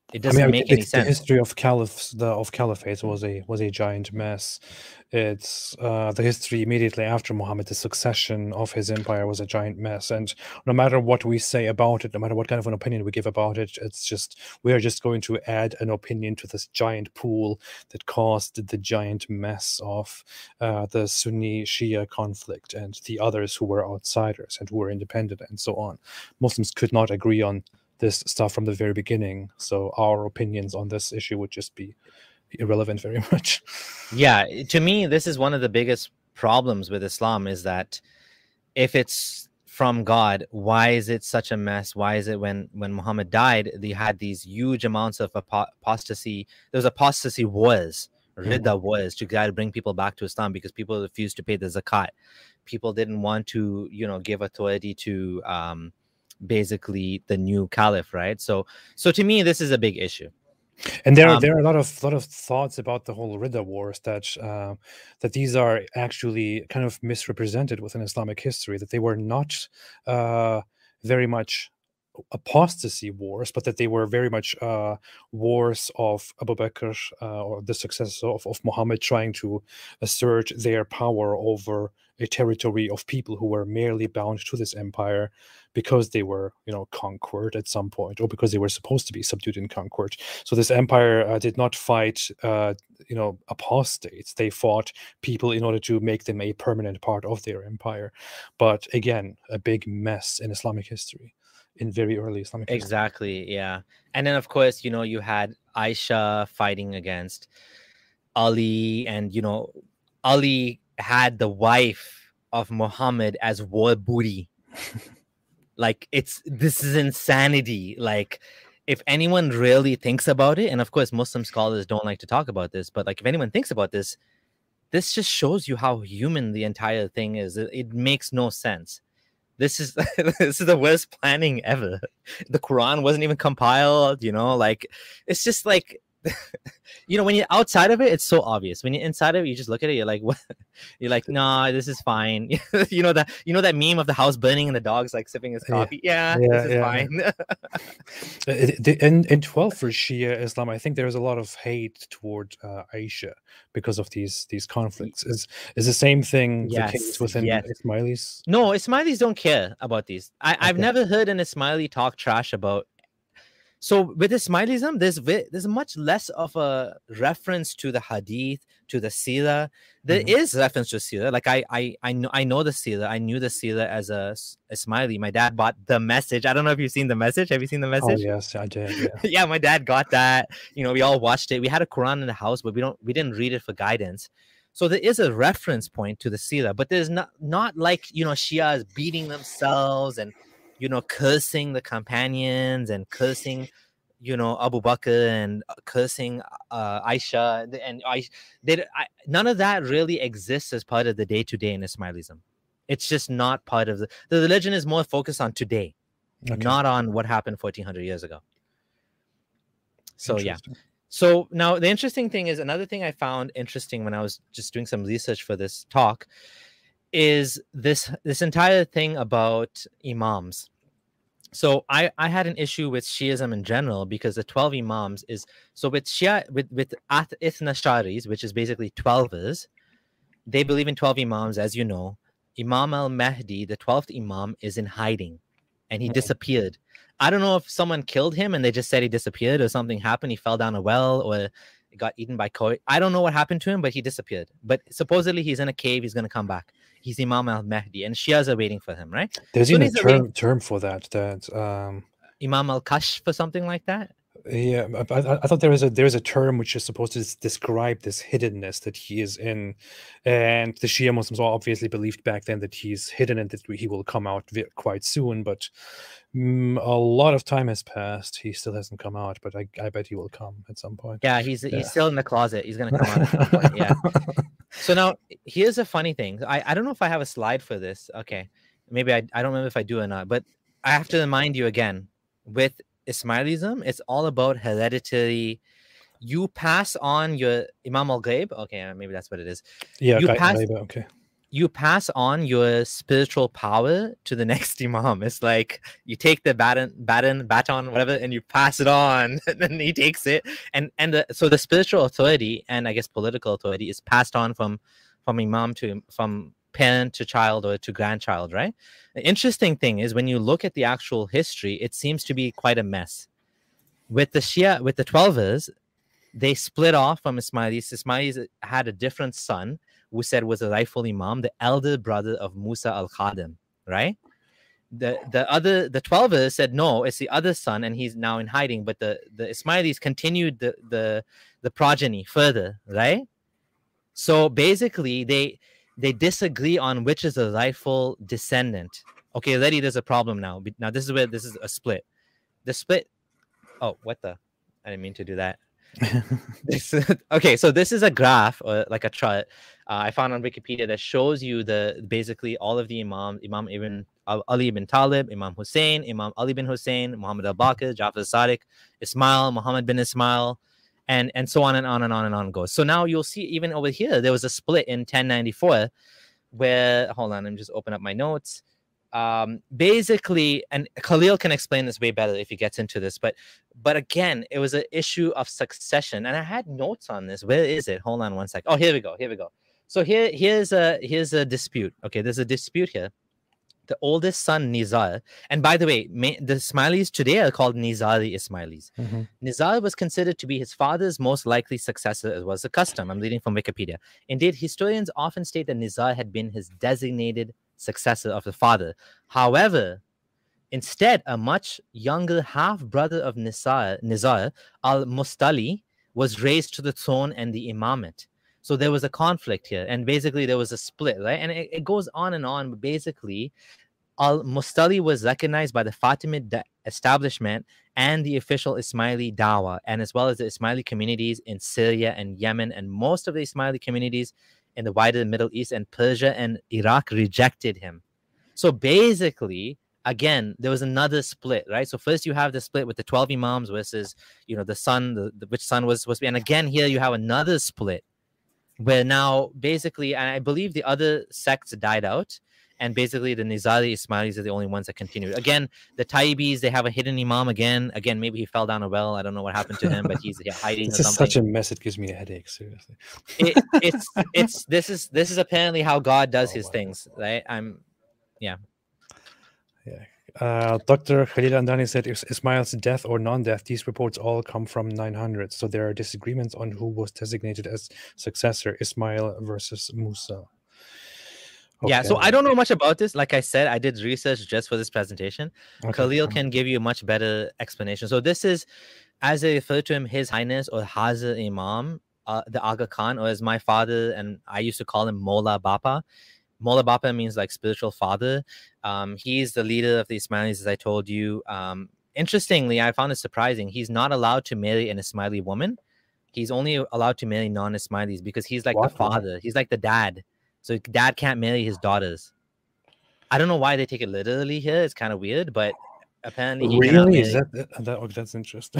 It I doesn't mean, make the, any the sense. history of caliphs, the of caliphates was a was a giant mess. It's uh, the history immediately after Muhammad, the succession of his empire was a giant mess. And no matter what we say about it, no matter what kind of an opinion we give about it, it's just we are just going to add an opinion to this giant pool that caused the giant mess of uh, the Sunni Shia conflict and the others who were outsiders and who were independent and so on. Muslims could not agree on this stuff from the very beginning, so our opinions on this issue would just be irrelevant very much. Yeah, to me, this is one of the biggest problems with Islam, is that if it's from God, why is it such a mess? Why is it when when Muhammad died, they had these huge amounts of apo- apostasy? There was apostasy wars, Ridda wars, to try to bring people back to Islam because people refused to pay the zakat. People didn't want to, you know, give authority to um, basically the new caliph, right? So, so to me, this is a big issue. And there are Um, there are a lot of lot of thoughts about the whole Ridda wars that uh, that these are actually kind of misrepresented within Islamic history. That they were not uh, very much apostasy wars, but that they were very much uh, wars of Abu Bakr uh, or the successor of, of Muhammad trying to assert their power over a territory of people who were merely bound to this empire because they were, you know, conquered at some point, or because they were supposed to be subdued and conquered. So this empire uh, did not fight, uh, you know, apostates. They fought people in order to make them a permanent part of their empire. But again, a big mess in Islamic history, in very early Islamic history. Exactly, yeah. And then, of course, you know, you had Aisha fighting against Ali, and, you know, Ali had the wife of Muhammad as war booty. Like, it's this is insanity. Like, if anyone really thinks about it, and of course Muslim scholars don't like to talk about this, but like if anyone thinks about this, this just shows you how human the entire thing is. It, it makes no sense. This is this is the worst planning ever. The Quran wasn't even compiled, you know, like it's just like you know, when you're outside of it, it's so obvious. When you're inside of it, you just look at it, you're like, what? You're like, nah, this is fine. you know that you know that meme of the house burning and the dog's like sipping his coffee. Yeah, yeah, yeah this is yeah, fine. yeah. the, in in twelfth for Shia Islam, I think there is a lot of hate toward uh, Aisha because of these these conflicts. Is is the same thing Yes, the case within yes. Ismailis? No, Ismailis don't care about these. I, Okay. I've never heard an Ismaili talk trash about. So with Ismailism, there's ve- there's much less of a reference to the Hadith, to the Sira. There Mhm. is reference to Sira. Like I I I know I know the Sira. I knew the Sira as a S- Ismaili. My dad bought The Message. I don't know if you've seen The Message. Have you seen The Oh Message? yes, I did. Yeah. Yeah, my dad got that. You know, we all watched it. We had a Quran in the house, but we don't we didn't read it for guidance. So there is a reference point to the Sira, but there's not not like, you know, Shias beating themselves and, you know, cursing the companions and cursing, you know, Abu Bakr and uh, cursing uh, Aisha and and I, they, I none of that really exists as part of the day to day in Ismailism. It's just not part of the the religion is more focused on today, Okay. not on what happened fourteen hundred years ago. So yeah. Interesting. So now the interesting thing is, another thing I found interesting when I was just doing some research for this talk is this this entire thing about imams. So I I had an issue with Shiism in general because the twelve imams is so with Shia with with Ath Ithna Sharis, which is basically twelvers, they believe in twelve imams, as you know. Imam al-Mahdi, the twelfth imam, is in hiding and he Mhm. disappeared. I don't know if someone killed him and they just said he disappeared, or something happened. He fell down a well, or got eaten by koi. I don't know what happened to him, but he disappeared. But supposedly he's in a cave. He's going to come back. He's Imam al-Mahdi, and Shias are waiting for him, right? There's even a Sunnis are waiting- term term for that. That um, Imam al-Kashf or something like that. yeah, I, I, I thought there is a there is a term which is supposed to s- describe this hiddenness that he is in, and the Shia Muslims all obviously believed back then that he's hidden and that he will come out ve- quite soon. But mm, a lot of time has passed. He still hasn't come out, but I, I bet he will come at some point. Yeah, he's Yeah. he's still in the closet. He's going to come out at some point. Yeah. So now here's a funny thing. I, I don't know if I have a slide for this. Okay. Maybe I, I don't remember if I do or not, but I have to remind you again, with Ismailism, it's all about hereditary. You pass on your Imam al-Ghaib. Okay, maybe that's what it is. Yeah, You Guy- pass- Ghaiba, okay. you pass on your spiritual power to the next imam. It's like you take the baton, baton, baton, whatever, and you pass it on, and then he takes it. And and the, so the spiritual authority and I guess political authority is passed on from from imam to from parent to child or to grandchild, right? The interesting thing is when you look at the actual history, it seems to be quite a mess. With the Shia, with the Twelvers, they split off from Ismailis. Ismailis had a different son who said was a rightful imam, the elder brother of Musa al-Khadim, right? The the other the Twelvers said no, it's the other son, and he's now in hiding. But the the Ismailis continued the the the progeny further, right? So basically, they they disagree on which is the rightful descendant. Okay, already there's a problem now. Now this is where this is a split. The split. Oh, what the? I didn't mean to do that. Okay, so this is a graph or like a chart uh, I found on Wikipedia that shows you the basically all of the imams: Imam Ibn Ali ibn Talib, Imam Hussein, Imam Ali bin Hussein, Muhammad al-Baqir, Jafar Sadiq, Ismail, Muhammad bin Ismail, and and so on and on and on and on goes. So now you'll see even over here there was a split in ten ninety-four where hold on, let me just open up my notes. Um, basically, and Khalil can explain this way better if he gets into this, but but again, it was an issue of succession, and I had notes on this. Where is it? Hold on one sec. Oh, here we go. Here we go. So here here's a here's a dispute. Okay, there's a dispute here. The oldest son Nizar, and by the way, may, the Ismailis today are called Nizari Ismailis. Mm-hmm. Nizar was considered to be his father's most likely successor, as was the custom. I'm reading from Wikipedia. Indeed, historians often state that Nizar had been his designated successor of the father. However, instead, a much younger half-brother of Nizar, Nizar al-Mustali, was raised to the throne and the imamate. So there was a conflict here, and basically there was a split, right? And it, it goes on and on, but basically, al-Mustali was recognized by the Fatimid establishment and the official Ismaili Dawah, and as well as the Ismaili communities in Syria and Yemen, and most of the Ismaili communities in the wider Middle East and Persia and Iraq rejected him. So basically, again, there was another split, right? So first you have the split with the twelve imams versus, you know, the son, the, the which son was supposed to be. And again, here you have another split where now basically, and I believe the other sects died out. And basically the Nizari Ismailis are the only ones that continued. Again, the Taibis, they have a hidden imam again. Again, maybe he fell down a well. I don't know what happened to him, but he's yeah, hiding it's or something. It's such a mess. It gives me a headache, seriously. it, it's, it's, this is, this is apparently how God does oh, his wow. things, right? I'm, yeah. Yeah. Uh, Doctor Khalil Andani said Ismail's death or non-death, these reports all come from nine hundred. So there are disagreements on who was designated as successor, Ismail versus Musa. Okay. Yeah, so I don't know much about this. Like I said, I did research just for this presentation. Okay. Khalil can give you a much better explanation. So this is, as I refer to him, His Highness or Hazir Imam, uh, the Aga Khan, or as my father, and I used to call him Mola Bapa. Mola Bapa means like spiritual father. Um, he's the leader of the Ismailis, as I told you. Um, interestingly, I found it surprising. He's not allowed to marry an Ismaili woman. He's only allowed to marry non-Ismailis because he's like what? the father. He's like the dad. So dad can't marry his daughters. I don't know why they take it literally here. It's kind of weird, but apparently he really is that, that, that oh, that's interesting.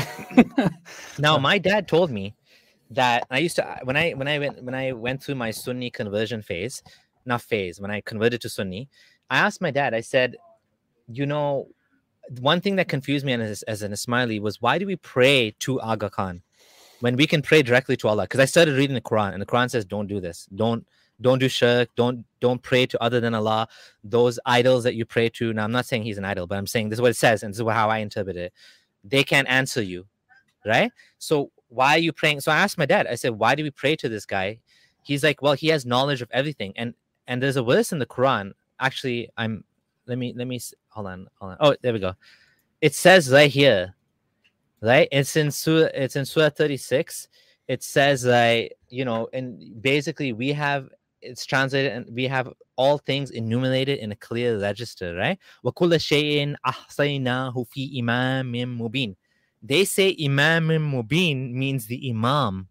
Now my dad told me that I used to when I when I went when I went through my Sunni conversion phase, not phase, when I converted to Sunni, I asked my dad, I said, you know, one thing that confused me as, as an Ismaili was why do we pray to Aga Khan when we can pray directly to Allah? Because I started reading the Quran and the Quran says don't do this. Don't Don't do shirk. Don't don't pray to other than Allah. Those idols that you pray to. Now, I'm not saying he's an idol, but I'm saying this is what it says, and this is how I interpret it. They can't answer you, right? So why are you praying? So I asked my dad. I said, why do we pray to this guy? He's like, well, he has knowledge of everything, and and there's a verse in the Quran. Actually, I'm. Let me let me hold on hold on. Oh, there we go. It says right here, right? It's in Surah. It's in Surah thirty-six. It says like you know, and basically we have. It's translated and we have all things enumerated in a clear register, right? وَكُلَّ شَيْءٍ أَحْصَيْنَاهُ فِي إِمَامٍ مُبِينٍ. They say Imam Mubin means the Imam.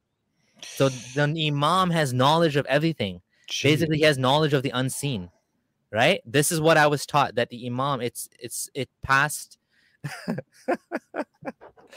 So the Imam has knowledge of everything. Jeez. Basically, he has knowledge of the unseen, right? This is what I was taught, that the Imam, it's it's it passed.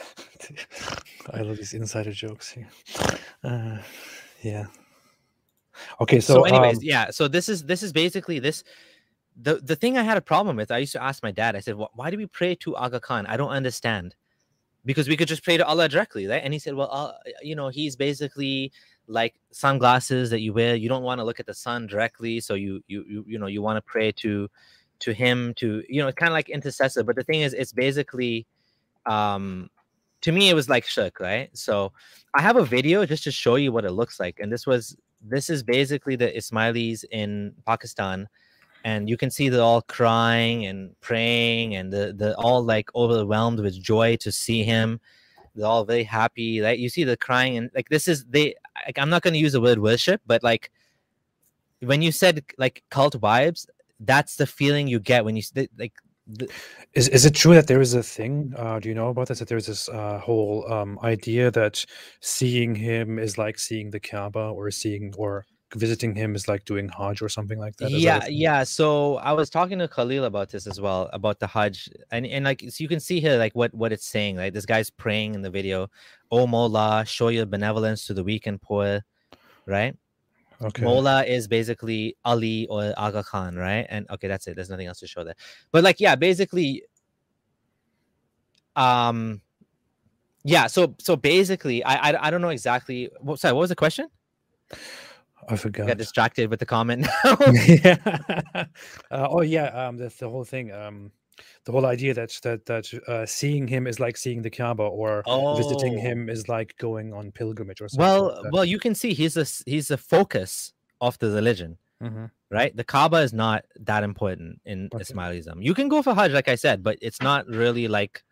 I love these insider jokes here. Uh, yeah. Okay, so, So, anyways, um, yeah. So this is this is basically this. The the thing I had a problem with. I used to ask my dad. I said, "Wh- "Why do we pray to Aga Khan? I don't understand." Because we could just pray to Allah directly, right? And he said, "Well, uh, you know, he's basically like sunglasses that you wear. You don't want to look at the sun directly, so you you you you know you want to pray to to him to you know kind of like intercessor." But the thing is, it's basically um to me it was like shirk, right? So I have a video just to show you what it looks like, and this was this is basically the Ismailis in Pakistan, and you can see they're all crying and praying, and the the all like overwhelmed with joy to see him. They're all very happy, right? You see the crying, and like this is they. Like, I'm not going to use the word worship, but like when you said like cult vibes, that's the feeling you get when you s- like. The, is is it true that there is a thing? Uh, do you know about this? That there's this uh, whole um, idea that seeing him is like seeing the Kaaba, or seeing or visiting him is like doing Hajj or something like that. Is that a Yeah, thing? yeah. So I was talking to Khalil about this as well, about the Hajj, and and like so you can see here like what what it's saying. Like this guy's praying in the video, "O Mola, show your benevolence to the weak and poor," right? Okay. Mola is basically Ali or Aga Khan, right? And okay, that's it. There's nothing else to show there. But like, yeah, basically, um, yeah. So so basically, I I, I don't know exactly. What, sorry, what was the question? I I forgot. got distracted with the comment now. Yeah. Uh, oh yeah. Um, that's the whole thing. Um, the whole idea that that that uh, seeing him is like seeing the Kaaba, or visiting Oh. him is like going on pilgrimage or something like Well, that. well, you can see he's a s- he's the focus of the religion, Hmm. right? The Kaaba is not that important in Okay. Ismailism. You can go for Hajj, like I said, but it's not really like.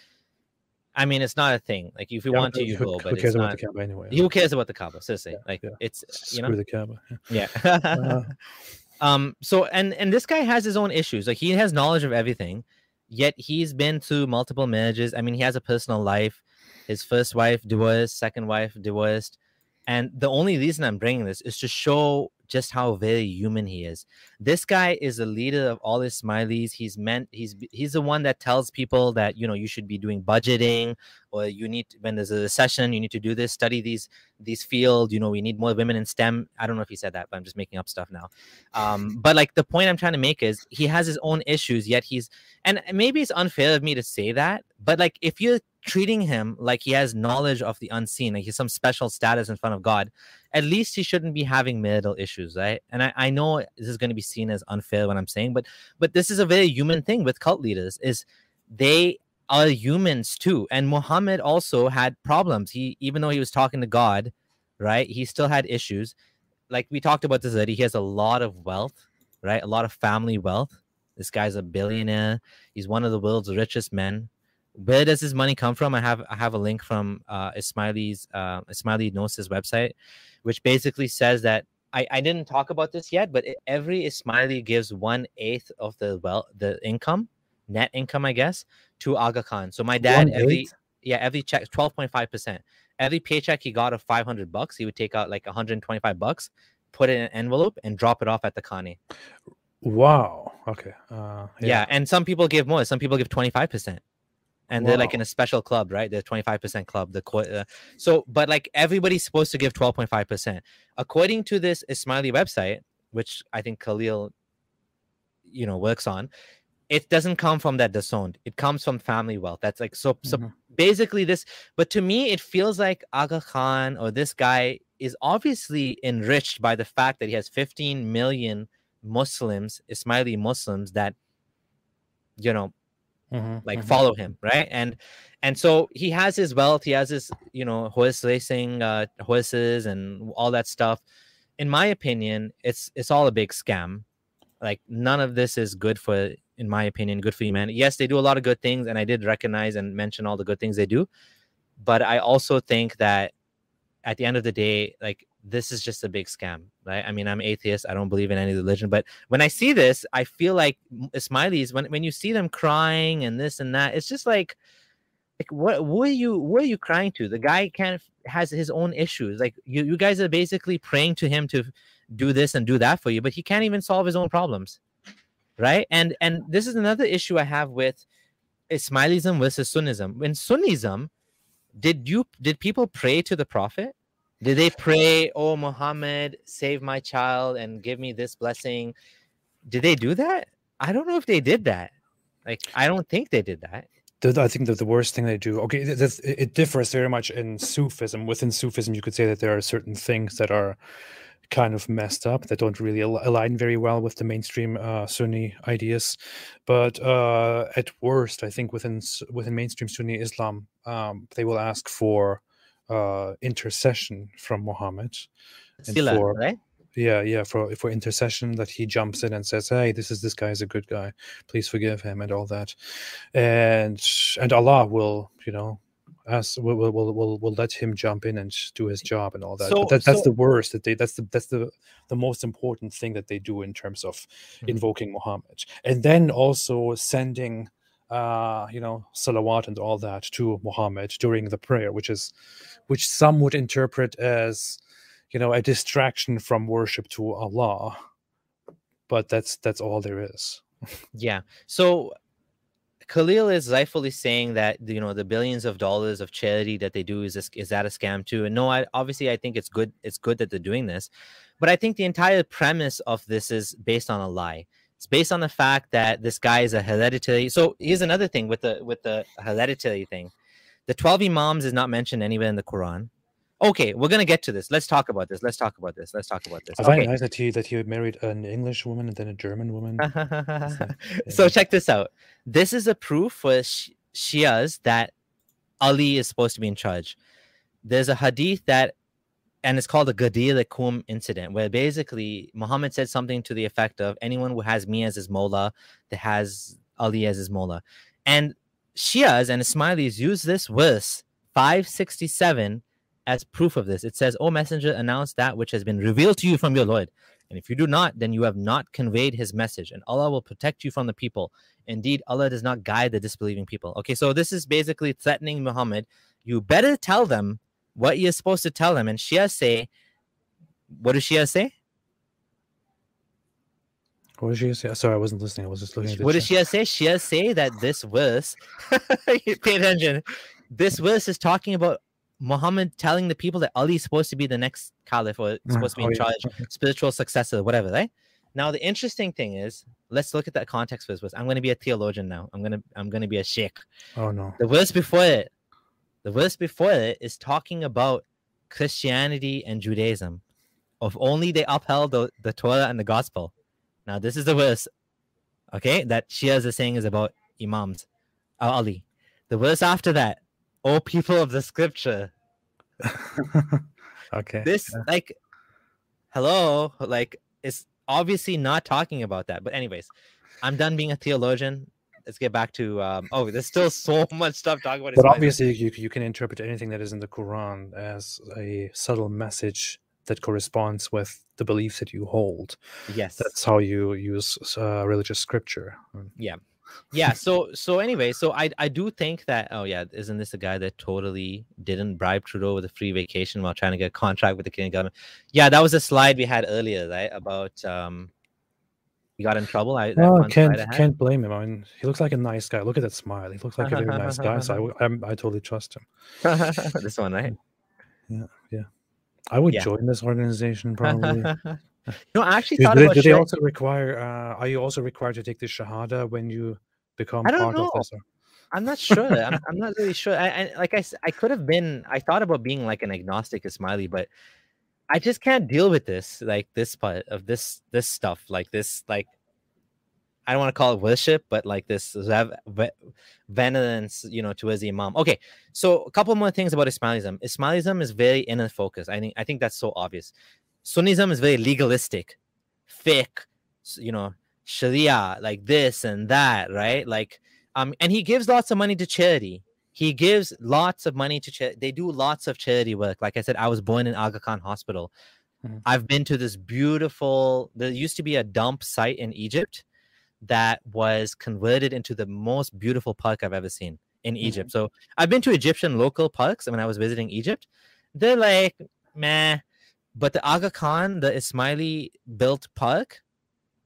I mean, it's not a thing. Like if you Yeah, want to, who, you who go, who but cares it's about the not. Kaaba anyway? Who cares about the Kaaba? Seriously, Yeah, like yeah. it's you Screw know, the Kaaba. yeah. Uh, um. So and and this guy has his own issues. Like he has knowledge of everything, yet he's been to multiple marriages. I mean, he has a personal life. His first wife divorced, second wife divorced, and the only reason I'm bringing this is to show just how very human he is. This guy is the leader of all his Smileys. He's meant he's he's the one that tells people that you know you should be doing budgeting, or you need when there's a recession you need to do this, study these these fields. You know we need more women in STEM. I don't know if he said that, but I'm just making up stuff now. Um, but like the point I'm trying to make is he has his own issues, yet he's and maybe it's unfair of me to say that, but like if you're treating him like he has knowledge of the unseen, like he's some special status in front of God, at least he shouldn't be having marital issues, right? And I, I know this is going to be seen as unfair when I'm saying, but but this is a very human thing with cult leaders, is they are humans too. And Muhammad also had problems. He even though he was talking to God, right? He still had issues. Like we talked about this already. He has a lot of wealth, right? A lot of family wealth. This guy's a billionaire. He's one of the world's richest men. Where does his money come from? I have I have a link from uh, Ismaili's uh, Ismaili Gnosis website, which basically says that I, I didn't talk about this yet, but every Ismaili gives one eighth of the well the income, net income, I guess, to Aga Khan. So my dad one every eighth. yeah every check twelve point five percent. Every paycheck he got of five hundred bucks, he would take out like one hundred twenty-five bucks, put it in an envelope, and drop it off at the Khani. Wow. Okay. Uh, Yeah, yeah. and some people give more. Some people give twenty-five percent. And they're like Wow. in a special club, right? They're twenty-five percent club. The uh, so, but like everybody's supposed to give twelve point five percent, according to this Ismaili website, which I think Khalil, you know, works on. It doesn't come from that disowned. It comes from family wealth. That's like so. So Mhm. basically, this. But to me, it feels like Aga Khan or this guy is obviously enriched by the fact that he has fifteen million Muslims, Ismaili Muslims that, you know, Mhm, like mhm. follow him, right? And and so he has his wealth, he has his you know horse racing uh horses and all that stuff. In my opinion, it's it's all a big scam. Like none of this is good for, in my opinion, good for humanity. Yes, they do a lot of good things, and I did recognize and mention all the good things they do, but I also think that at the end of the day, like this is just a big scam, right? I mean, I'm atheist. I don't believe in any religion, but when I see this, I feel like Ismailis, when when you see them crying and this and that, it's just like, like what what are you what are you crying to? The guy can't has his own issues. Like you you guys are basically praying to him to do this and do that for you, but he can't even solve his own problems, right? And and this is another issue I have with Ismailism versus Sunnism. In Sunnism, did you did people pray to the Prophet? Did they pray, "Oh Muhammad, save my child and give me this blessing"? Did they do that? I don't know if they did that. Like, I don't think they did that. I think that the worst thing they do, okay, that's, it differs very much in Sufism. Within Sufism, you could say that there are certain things that are kind of messed up, that don't really al- align very well with the mainstream uh, Sunni ideas. But uh, at worst, I think within within mainstream Sunni Islam, um, they will ask for uh, intercession from Muhammad, and Sila, for right? yeah, yeah, for for intercession, that he jumps in and says, "Hey, this is this guy is a good guy. Please forgive him," and all that, and and Allah will, you know, as will will will will, will let him jump in and do his job and all that. So- but that, that's so- the worst that they that's the that's the the most important thing that they do in terms of Mhm. invoking Muhammad, and then also sending, uh, you know, salawat and all that to Muhammad during the prayer, which is, which some would interpret as, you know, a distraction from worship to Allah, but that's that's all there is. Yeah. So Khalil is rightfully saying that, you know, the billions of dollars of charity that they do is a, is that a scam too? And no, I obviously I think it's good. It's good that they're doing this, but I think the entire premise of this is based on a lie. It's based on the fact that this guy is a hereditary. So here's another thing with the with the hereditary thing. The twelve Imams is not mentioned anywhere in the Quran. Okay, we're gonna get to this. Let's talk about this. Let's talk about this. Let's talk about this. I find Okay. it nice that he that he married an English woman and then a German woman. So check this out. This is a proof for Sh- Shias that Ali is supposed to be in charge. There's a hadith that, and it's called the Ghadir Qum incident, where basically Muhammad said something to the effect of, anyone who has me as his mullah, that has Ali as his mullah. And Shias and Ismailis use this verse five sixty-seven as proof of this. It says, "O messenger, announce that which has been revealed to you from your Lord. And if you do not, then you have not conveyed his message, and Allah will protect you from the people. Indeed, Allah does not guide the disbelieving people." Okay, so this is basically threatening Muhammad. You better tell them what you're supposed to tell them. And Shia say, what does Shia say? What did she say? Sorry, I wasn't listening. I was just looking at the What does chat. Shia say? Shia say that this verse, pay attention, this verse is talking about Muhammad telling the people that Ali is supposed to be the next caliph, or supposed to be Oh, in yeah. charge, Okay. spiritual successor, whatever, right? Now, the interesting thing is, let's look at that context for this verse. I'm going to be a theologian now. I'm going to I'm going to be a sheikh. Oh no. The verse before it, the verse before it is talking about Christianity and Judaism. Of only they upheld the, the Torah and the gospel. Now, this is the verse, okay, that Shias are saying is about Imams, uh, Ali. The verse after that, "O people of the scripture." Okay. This, like, hello, like, it's obviously not talking about that. But anyways, I'm done being a theologian. Let's get back to, um, oh, there's still so much stuff talking about But Ismail. obviously, you you can interpret anything that is in the Quran as a subtle message that corresponds with the beliefs that you hold. Yes. That's how you use uh, religious scripture. Yeah. Yeah. So so anyway, so I I do think that, oh yeah, isn't this a guy that totally didn't bribe Trudeau with a free vacation while trying to get a contract with the Canadian government? Yeah, that was a slide we had earlier, right? About um he got in trouble. I that Well, fun can't slide I had. can't blame him. I mean, he looks like a nice guy. Look at that smile. He looks like a very nice guy. So I, w- I'm, I totally trust him. This one, right? Yeah, yeah. I would Yeah. join this organization probably. No, I actually do thought do they, about do they share- also require? Uh, are you also required to take the shahada when you become I don't part know. of this? or- I'm not sure. I'm, I'm not really sure. I, I like I, s- I could have been. I thought about being like an agnostic Ismaili, but I just can't deal with this. Like this part of this this stuff. Like this. Like I don't want to call it worship, but like this rev- ve- venerance, you know, towards the Imam. Okay, so a couple more things about Ismailism. Ismailism is very inner focus. I think I think that's so obvious. Sunnism is very legalistic, fiqh, s- you know, Sharia, like this and that, right? Like, um, and he gives lots of money to charity. He gives lots of money to charity. They do lots of charity work. Like I said, I was born in Aga Khan Hospital. Mhm. I've been to this beautiful. There used to be a dump site in Egypt that was converted into the most beautiful park I've ever seen in Egypt. So I've been to Egyptian local parks when I was visiting Egypt. They're like, meh. But the Aga Khan, the Ismaili built park,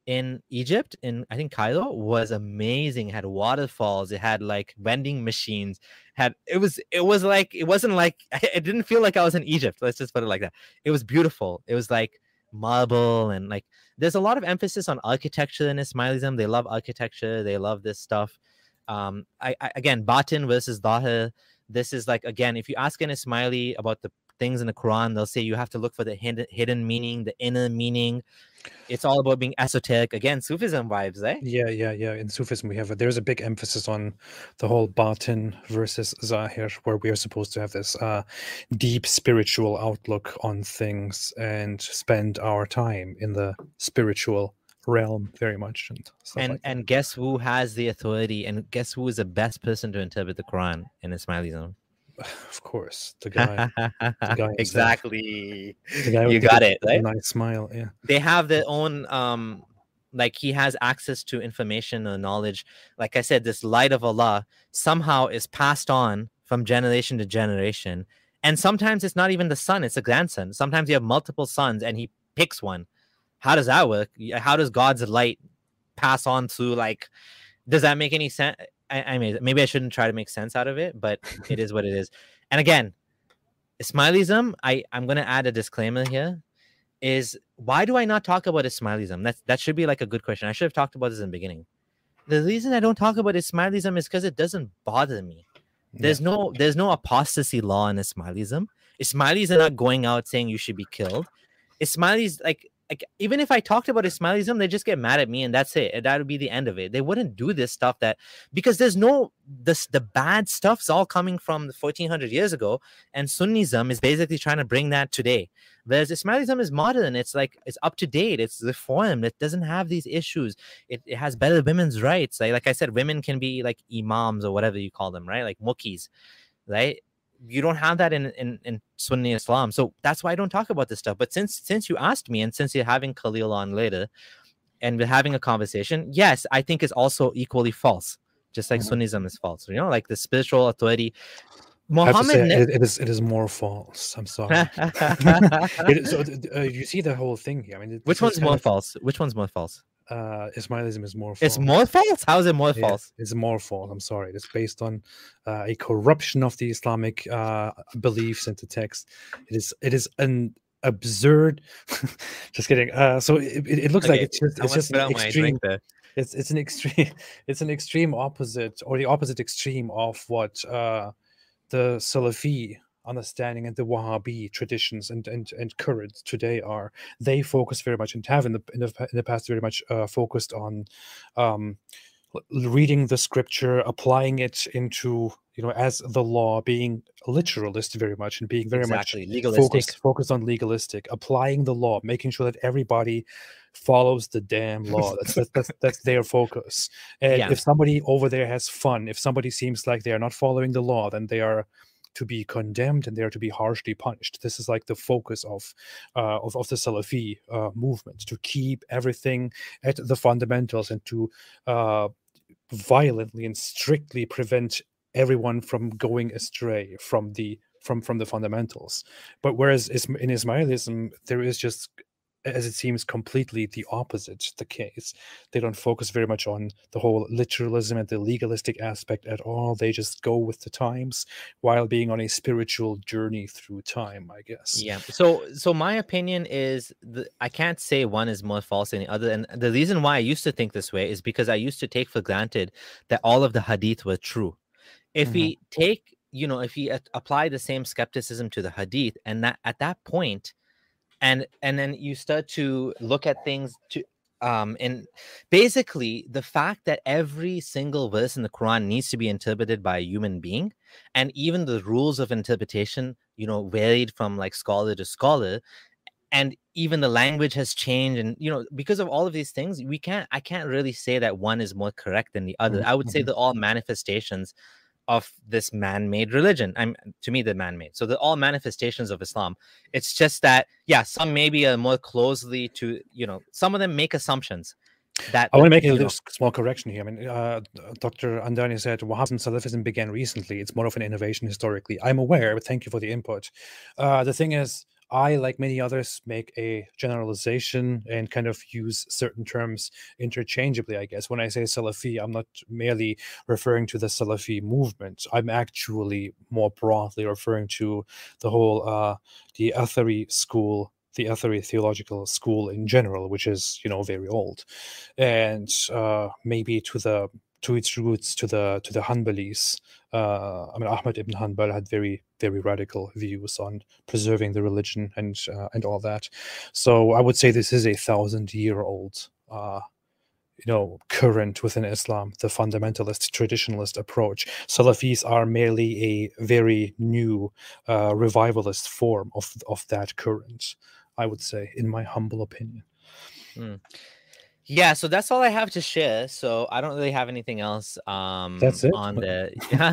in Egypt, in I think Cairo, was amazing. It had waterfalls, it had like vending machines, had it was it was like it wasn't like it didn't feel like I was in Egypt. Let's just put it like that. It was beautiful. It was like marble, and like there's a lot of emphasis on architecture in Ismailism. They love architecture, they love this stuff. Um, I, I again, batin versus zahir. This is like, again, if you ask an Ismaili about the things in the Quran, they'll say you have to look for the hidden, hidden meaning, the inner meaning. It's all about being esoteric. Again, Sufism vibes, eh? Yeah, yeah, yeah. In Sufism, we have a, there's a big emphasis on the whole batin versus zahir, where we are supposed to have this uh, deep spiritual outlook on things and spend our time in the spiritual realm very much and stuff And like that. and guess who has the authority, and guess who is the best person to interpret the Quran in Ismailism? Of course, the guy, the guy himself. Exactly. The guy You with the got it, right? nice smile. Yeah. They have their own um like he has access to information or knowledge. Like I said, this light of Allah somehow is passed on from generation to generation. And sometimes it's not even the son, it's a grandson. Sometimes you have multiple sons and he picks one. How does that work? How does God's light pass on through, like, does that make any sense? I, I mean, maybe I shouldn't try to make sense out of it, but it is what it is. And again, Ismailism, I, I'm going to add a disclaimer here, is why do I not talk about Ismailism? That's, that should be like a good question. I should have talked about this in the beginning. The reason I don't talk about Ismailism is because it doesn't bother me. There's yeah. no there's no apostasy law in Ismailism. Ismailis are not going out saying you should be killed. Ismailis, like, like even if I talked about Ismailism, they just get mad at me and that's it. And that would be the end of it. They wouldn't do this stuff that, because there's no, this, the bad stuff's all coming from fourteen hundred years ago, and Sunnism is basically trying to bring that today. Whereas Ismailism is modern. It's like, it's up to date. It's reformed. It doesn't have these issues. It, it has better women's rights. Like, like I said, women can be like imams or whatever you call them, right? Like mukis, right? You don't have that in, in, in Sunni Islam. So that's why I don't talk about this stuff. But since since you asked me, and since you're having Khalil on later, and we're having a conversation, yes, I think it's also equally false. Just like mm-hmm. Sunnism is false. You know, like the spiritual authority. Muhammad, say, it, it is it is more false. I'm sorry. it, so uh, you see the whole thing here. I mean, which one's more of, false? Which one's more false? Uh, Ismailism is more false. It's more false? How is it more yeah, false? It's more false. I'm sorry. It's based on uh, a corruption of the Islamic uh, beliefs and the text. It is it is an absurd. Just kidding. Uh, so it, it looks okay. like it's just it's just an extreme. It's it's an extreme. It's an extreme opposite, or the opposite extreme of what uh, the Salafi understanding and the Wahhabi traditions and, and and currents today are. They focus very much and have in the in the, in the past very much uh, focused on um, reading the scripture, applying it into, you know, as the law, being literalist very much, and being very exactly. much legalistic. Focused, focused on legalistic, applying the law, making sure that everybody follows the damn law. That's that's that's, that's their focus. And yeah. if somebody over there has fun, if somebody seems like they are not following the law, then they are to be condemned and they are to be harshly punished. This is like the focus of uh, of, of the Salafi uh, movement, to keep everything at the fundamentals and to uh, violently and strictly prevent everyone from going astray from the from from the fundamentals. But whereas in Ismailism, there is just, as it seems, completely the opposite the case. They don't focus very much on the whole literalism and the legalistic aspect at all. They just go with the times while being on a spiritual journey through time, I guess. Yeah. So so my opinion is, the, I can't say one is more false than the other. And the reason why I used to think this way is because I used to take for granted that all of the hadith were true. If mm-hmm. we take, you know, if we apply the same skepticism to the hadith, and that at that point, And and then you start to look at things to um and basically the fact that every single verse in the Quran needs to be interpreted by a human being, and even the rules of interpretation, you know, varied from like scholar to scholar, and even the language has changed, and you know, because of all of these things, we can't I can't really say that one is more correct than the other. Mm-hmm. I would say they're all manifestations of this man-made religion. I'm to me they're man-made, so they're all manifestations of Islam. It's just that, yeah, some maybe are more closely to, you know, some of them make assumptions that I want to make a little small correction here. I mean, uh, Doctor Andani said Wahhabism and Salafism began recently. It's more of an innovation historically. I'm aware, but thank you for the input. Uh, the thing is, I, like many others, make a generalization and kind of use certain terms interchangeably, I guess. When I say Salafi, I'm not merely referring to the Salafi movement. I'm actually more broadly referring to the whole, uh, the Athari school, the Athari theological school in general, which is, you know, very old. And uh, maybe to the to its roots, to the to the Hanbalis. Uh, I mean, Ahmad ibn Hanbal had very, very radical views on preserving the religion and uh, and all that. So I would say this is a thousand-year-old, uh, you know, current within Islam, the fundamentalist, traditionalist approach. Salafis are merely a very new, uh, revivalist form of of that current, I would say, in my humble opinion. Mm. Yeah, so that's all I have to share. So I don't really have anything else um That's it? on the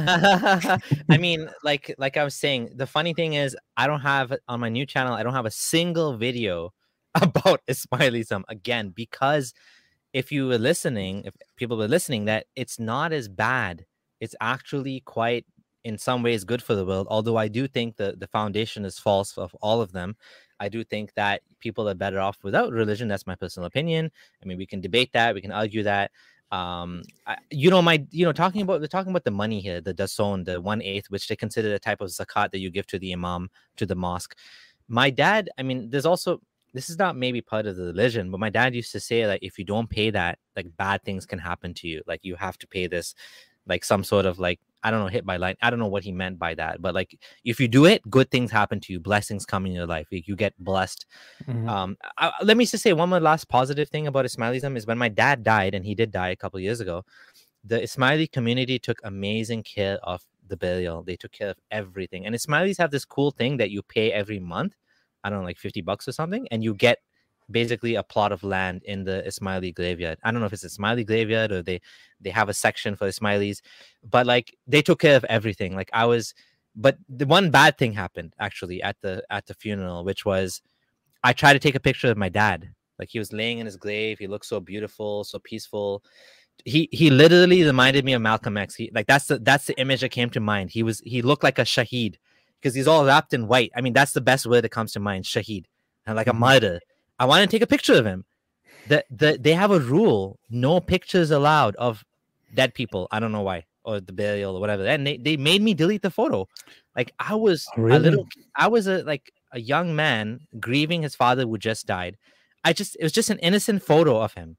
I mean, like like I was saying, the funny thing is I don't have on my new channel, I don't have a single video about Ismailism again, because if you were listening, if people were listening, that it's not as bad. It's actually quite in some ways good for the world, although I do think the the foundation is false of all of them. I do think that people are better off without religion. That's my personal opinion. I mean, we can debate that, we can argue that. Um, I, you know, my, you know, talking about, we're talking about the money here, the dason, the one eighth, which they consider a type of zakat that you give to the imam, to the mosque. My dad, I mean, there's also, this is not maybe part of the religion, but my dad used to say, like, if you don't pay that, like, bad things can happen to you. Like, you have to pay this, like some sort of, like, I don't know, hit by light. I don't know what he meant by that, but like, if you do it, good things happen to you. Blessings come in your life. Like, you get blessed. Mhm. Um, I, let me just say one more last positive thing about Ismailism is when my dad died, and he did die a couple of years ago, the Ismaili community took amazing care of the burial. They took care of everything. And Ismailis have this cool thing that you pay every month. I don't know, like fifty bucks or something, and you get basically a plot of land in the Ismaili graveyard. I don't know if it's Ismaili graveyard or they they have a section for Ismailis, but like they took care of everything. Like I was, but the one bad thing happened actually at the at the funeral, which was I tried to take a picture of my dad. Like he was laying in his grave. He looked so beautiful, so peaceful. He he literally reminded me of Malcolm X. He, like that's the that's the image that came to mind. He was he looked like a shaheed because he's all wrapped in white. I mean, that's the best word that comes to mind, shaheed, and like a Mhm. martyr. I want to take a picture of him. The, the, they have a rule, no pictures allowed of dead people. I don't know why, or the burial or whatever. And they, they made me delete the photo. Like I was Oh, really? a little, I was a like a young man grieving his father who just died. I just, it was just an innocent photo of him.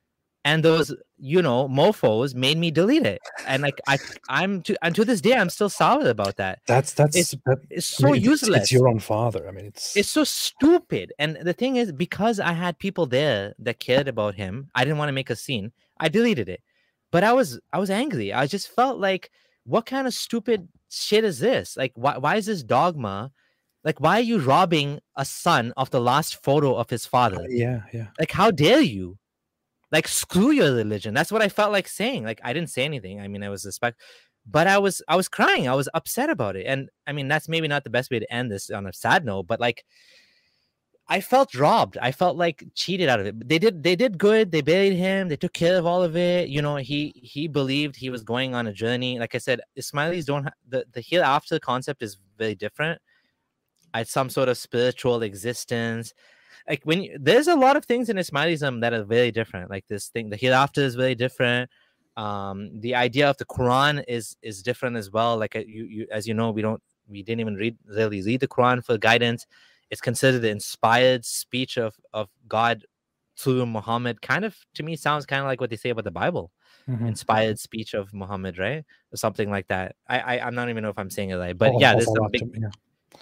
And those, you know, mofos made me delete it. And like I, I'm to, and to this day, I'm still sour about that. That's that's It's- that, It's I so mean, it's, useless. it's your own father. I mean, it's It's so stupid. And the thing is, because I had people there that cared about him, I didn't want to make a scene. I deleted it. But I was I was angry. I just felt like, what kind of stupid shit is this? Like, why why is this dogma? Like, why are you robbing a son of the last photo of his father? yeah, yeah. Like, how dare you? Like, screw your religion. That's what I felt like saying. Like, I didn't say anything. I mean, I was respect, but I was I was crying. I was upset about it. And I mean, that's maybe not the best way to end this on a sad note, but like, I felt robbed. I felt like cheated out of it. They did they did good. They buried him. They took care of all of it. You know, he he believed he was going on a journey. Like I said, Ismailis don't ha- the the hereafter concept is very different. It's some sort of spiritual existence. Like when you, there's a lot of things in Ismailism that are very different. Like this thing, the hereafter is very different. Um, the idea of the Quran is is different as well. Like uh, you, you, as you know, we don't, we didn't even read really read the Quran for guidance. It's considered the inspired speech of of God through Muhammad. Kind of to me sounds kind of like what they say about the Bible, Mhm. inspired speech of Muhammad, right, or something like that. I, I I'm not even know if I'm saying it right, but Of- yeah, of there's some Allah big. to- yeah.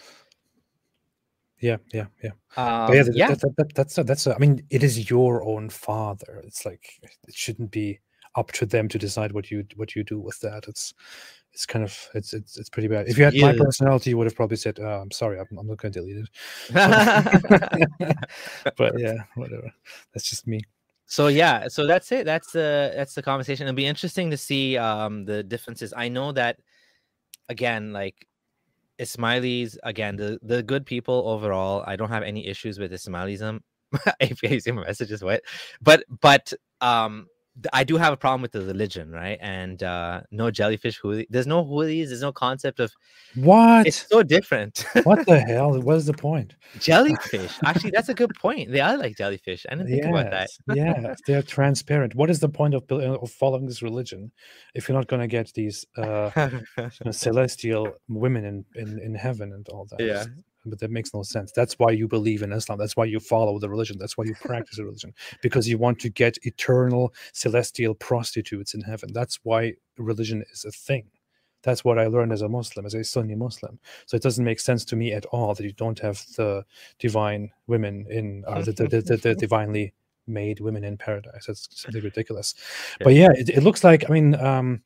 Yeah, yeah, yeah. Um, But yeah, that, yeah, That, that, that, that's a, that's. A, I mean, it is your own father. It's like it shouldn't be up to them to decide what you what you do with that. It's it's kind of it's it's it's pretty bad. If you had my Yeah. personality, you would have probably said, oh, "I'm sorry, I'm, I'm not going to delete it." But yeah, whatever. That's just me. So yeah, so that's it. That's the that's the conversation. It'll be interesting to see um the differences. I know that again, like Ismailis, again, the the good people overall. I don't have any issues with Ismailism. If you see my messages, what? But but um I do have a problem with the religion, right? And uh, no jellyfish huli. There's no hoolies. There's no concept of What? It's so different. What the hell? What is the point? Jellyfish. Actually, that's a good point. They are like jellyfish. I didn't think about that. Yes, yes, they're transparent. What is the point of, buil- of following this religion if you're not going to get these uh, you know, celestial women in, in, in heaven and all that? Yeah. But that makes no sense. That's why you believe in Islam. That's why you follow the religion. That's why you practice the religion, because you want to get eternal celestial prostitutes in heaven. That's why religion is a thing. That's what I learned as a Muslim, as a Sunni Muslim. So it doesn't make sense to me at all that you don't have the divine women in, or the, the, the, the, the divinely made women in paradise. That's simply ridiculous. Yeah. But yeah, it, it looks like, I mean, um,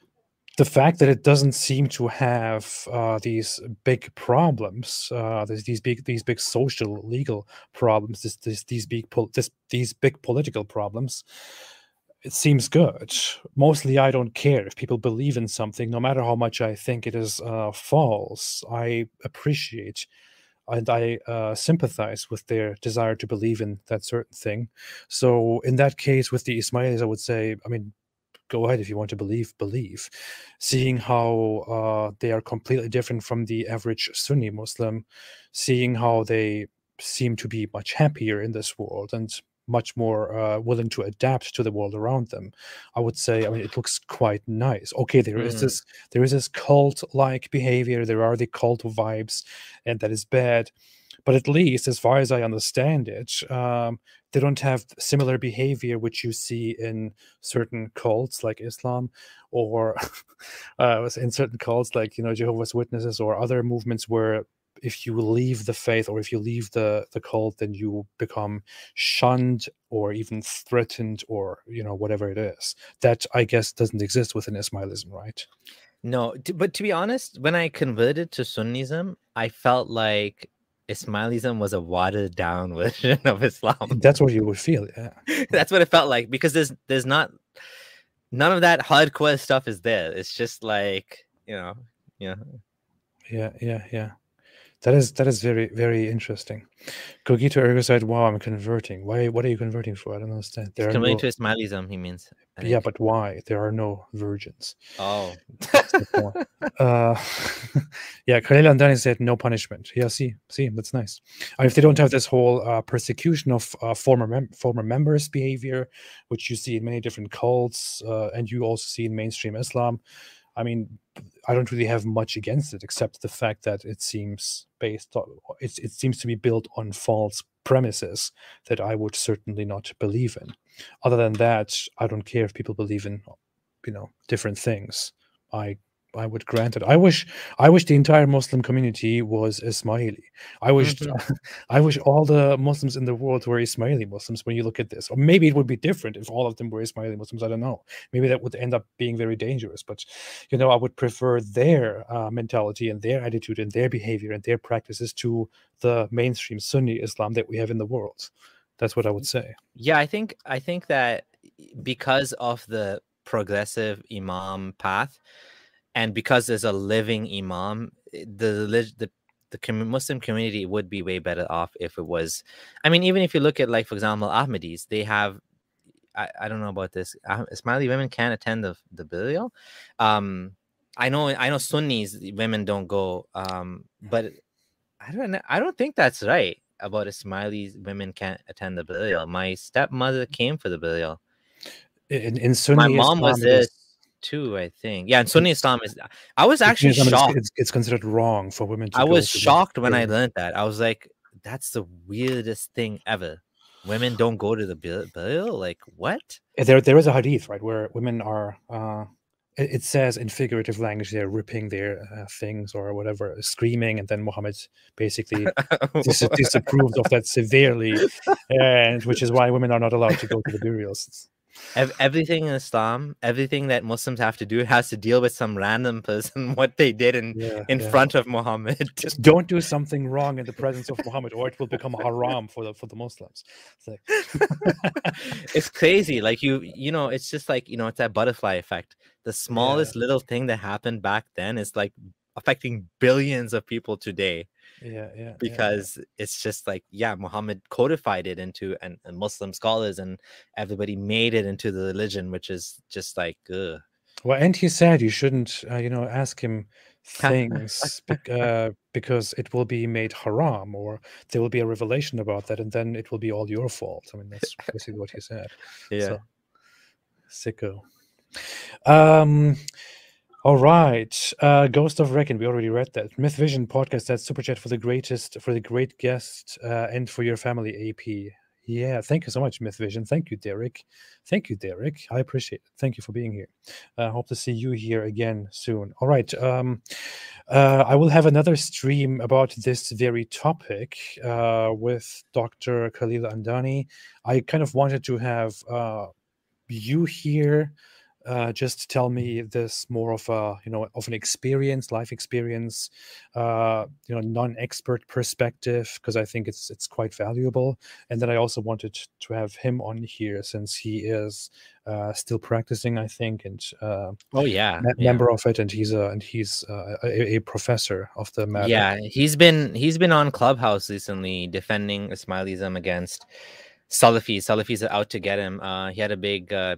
the fact that it doesn't seem to have uh, these big problems, uh, these, these big, these big social, legal problems, this, this, these big, pol- this, these big political problems, it seems good. Mostly, I don't care if people believe in something, no matter how much I think it is uh, false. I appreciate and I uh, sympathize with their desire to believe in that certain thing. So, in that case, with the Ismailis, I would say, I mean, go ahead if you want to believe, believe. Seeing how uh, they are completely different from the average Sunni Muslim, seeing how they seem to be much happier in this world and much more uh, willing to adapt to the world around them, I would say, I mean, it looks quite nice. Okay, there is Mm. this, there is this cult-like behavior. There are the cult vibes, and that is bad. But at least, as far as I understand it, um, they don't have similar behavior which you see in certain cults like Islam, or uh, in certain cults like, you know, Jehovah's Witnesses or other movements where if you leave the faith or if you leave the, the cult, then you become shunned or even threatened, or, you know, whatever it is. That, I guess, doesn't exist within Ismailism, right? No, t- but to be honest, when I converted to Sunnism, I felt like Ismailism was a watered down version of Islam. That's what you would feel, yeah. That's what it felt like, because there's there's not none of that hardcore stuff is there. It's just like, you know, yeah. Yeah, yeah, yeah. That is that is very, very interesting. Cogito Ergo said, wow, I'm converting. Why? What are you converting for? I don't understand. There are Converting no, to Ismailism, he means. I yeah, think. but why? There are no virgins. Oh. That's the point. uh, yeah, Khalil Andani said no punishment. Yeah, see, see, that's nice. Uh, if they don't have this whole uh, persecution of uh, former mem- former members' behavior, which you see in many different cults, uh, and you also see in mainstream Islam, I mean, I don't really have much against it, except the fact that it seems based on it, it seems to be built on false premises that I would certainly not believe in. Other than that, I don't care if people believe in, you know, different things. I I would grant it. I wish I wish the entire Muslim community was Ismaili. I wish Mhm. I wish all the Muslims in the world were Ismaili Muslims when you look at this. Or maybe it would be different if all of them were Ismaili Muslims. I don't know. Maybe that would end up being very dangerous. But, you know, I would prefer their uh, mentality and their attitude and their behavior and their practices to the mainstream Sunni Islam that we have in the world. That's what I would say. Yeah, I think I think that because of the progressive Imam path, and because there's a living Imam, i- the relig- the the commu- Muslim community would be way better off if it was. I mean, even if you look at, like, for example, Ahmadis, they have. I, I don't know about this. Ah- Ismaili women can't attend the the burial. Um, I know I know Sunnis women don't go. Um, but I don't know. I don't think that's right about Ismailis women can't attend the burial. My stepmother came for the burial. In, in My Sunni mom was Islam, it there is, too, I think. Yeah, and Sunni Islam is. I was in Sunni actually Islam, it is- shocked. it's, it's considered wrong for women to I go was to the shocked when I burial. learned that. I was like, that's the weirdest thing ever. Women don't go to the bur- burial? Like, what? There, there is a hadith, right, where women are. Uh, it, it says in figurative language they're ripping their uh, things or whatever, screaming, and then Muhammad basically dis- disapproved of that severely, and which is why women are not allowed to go to the burials. Ev- everything in Islam, everything that Muslims have to do has to deal with some random person, what they did in, Yeah, in yeah. front of Muhammad. Just don't do something wrong in the presence of Muhammad, or it will become haram for the for the Muslims. It's like, It's crazy. Like, you, you know, it's just like, you know, it's that butterfly effect. The smallest little thing that happened back then is like affecting billions of people today. Yeah, yeah, yeah. because it's just like, yeah, Muhammad codified it into and, and Muslim scholars and everybody made it into the religion, which is just like, ugh. Well, and he said you shouldn't, uh, you know, ask him things bec- uh, because it will be made haram, or there will be a revelation about that, and then it will be all your fault. I mean, that's basically what he said. Yeah. So, sicko. Um. All right. Uh, Ghost of Reckon. We already read that. Myth Vision podcast. That super chat for the greatest, for the great guest, uh, and for your family. A P. Yeah, thank you so much, Myth Vision. Thank you, Derek. Thank you, Derek. I appreciate it. Thank you for being here. I uh, hope to see you here again soon. All right. Um, uh, I will have another stream about this very topic uh, with Doctor Khalil Andani. I kind of wanted to have uh, you here. Uh, just tell me this more of a, you know, of an experience, life experience, uh, you know, non-expert perspective, because I think it's it's quite valuable. And then I also wanted to have him on here since he is uh, still practicing, I think, and uh, oh yeah, me- yeah, member of it, and he's a and he's uh, a, a professor of the matter. yeah. He's been he's been on Clubhouse recently defending Ismailism against Salafis. Salafis are out to get him. Uh, he had a big. Uh,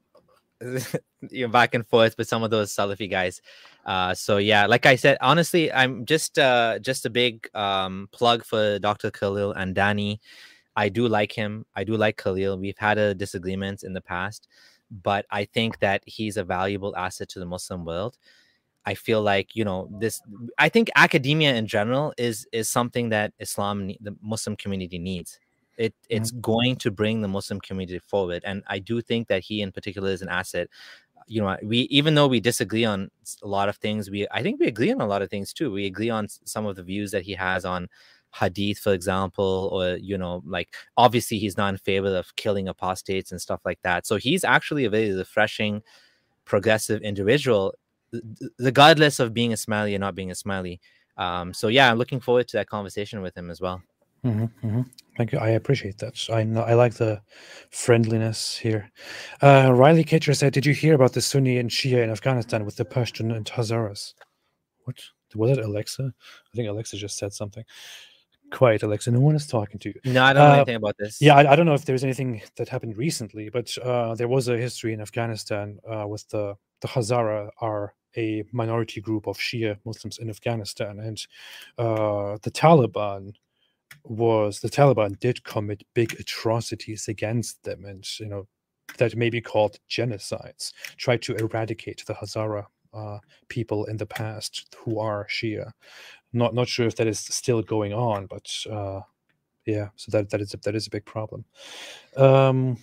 you know, back and forth with some of those Salafi guys. Uh, so yeah, like I said, honestly, I'm just uh, just a big um, plug for Doctor Khalil Andani. I do like him. I do like Khalil. We've had a disagreements in the past, but I think that he's a valuable asset to the Muslim world. I feel like, you know, this, I think academia in general is is something that Islam, the Muslim community needs. It it's mm-hmm. going to bring the Muslim community forward, and I do think that he in particular is an asset. You know, we even though we disagree on a lot of things, we I think we agree on a lot of things too. We agree on some of the views that he has on hadith, for example, or, you know, like obviously he's not in favor of killing apostates and stuff like that. So he's actually a very refreshing, progressive individual, regardless of being Ismaili or not being Ismaili. Um, so yeah, I'm looking forward to that conversation with him as well. Mm-hmm, mm-hmm. Thank you. I appreciate that. I know, I like the friendliness here. Uh, Riley Kitcher said, "Did you hear about the Sunni and Shia in Afghanistan with the Pashtun and Hazaras?" What was it, Alexa? I think Alexa just said something. Quiet, Alexa. No one is talking to you. No, I don't know uh, anything about this. Yeah, I, I don't know if there's anything that happened recently, but uh, there was a history in Afghanistan uh, with the the Hazara are a minority group of Shia Muslims in Afghanistan, and uh, the Taliban. was the Taliban did commit big atrocities against them, and you know that may be called genocides. Tried to eradicate the Hazara uh, people in the past who are Shia. Not not sure if that is still going on, but uh, yeah. So that that is a, that is a big problem. Um,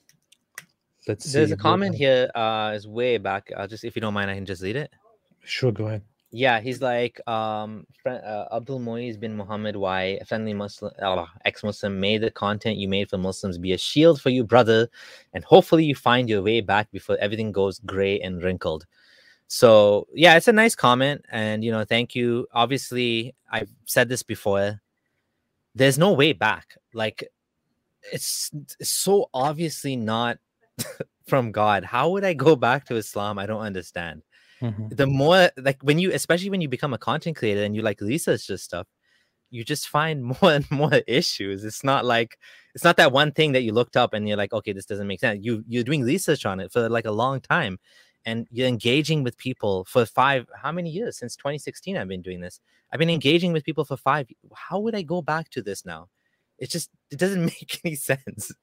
let's see. There's a comment here. Uh, is way back. I'll just, if you don't mind, I can just read it. Sure, go ahead. Yeah, he's like, um, uh, Abdul Muiz bin Muhammad Y, a friendly Muslim, uh, ex-Muslim, may the content you made for Muslims be a shield for you, brother, and hopefully you find your way back before everything goes gray and wrinkled. So yeah, it's a nice comment, and you know, thank you. Obviously, I've said this before. There's no way back. Like, it's, it's so obviously not from God. How would I go back to Islam? I don't understand. Mm-hmm. The more, like, when you, especially when you become a content creator and you like research this stuff, you just find more and more issues. It's not like, it's not that one thing that you looked up and you're like, okay, this doesn't make sense. You, you're doing research on it for like a long time, and you're engaging with people for five, how many years? Since twenty sixteen, I've been doing this. I've been engaging with people for five. How would I go back to this now? It just, it doesn't make any sense.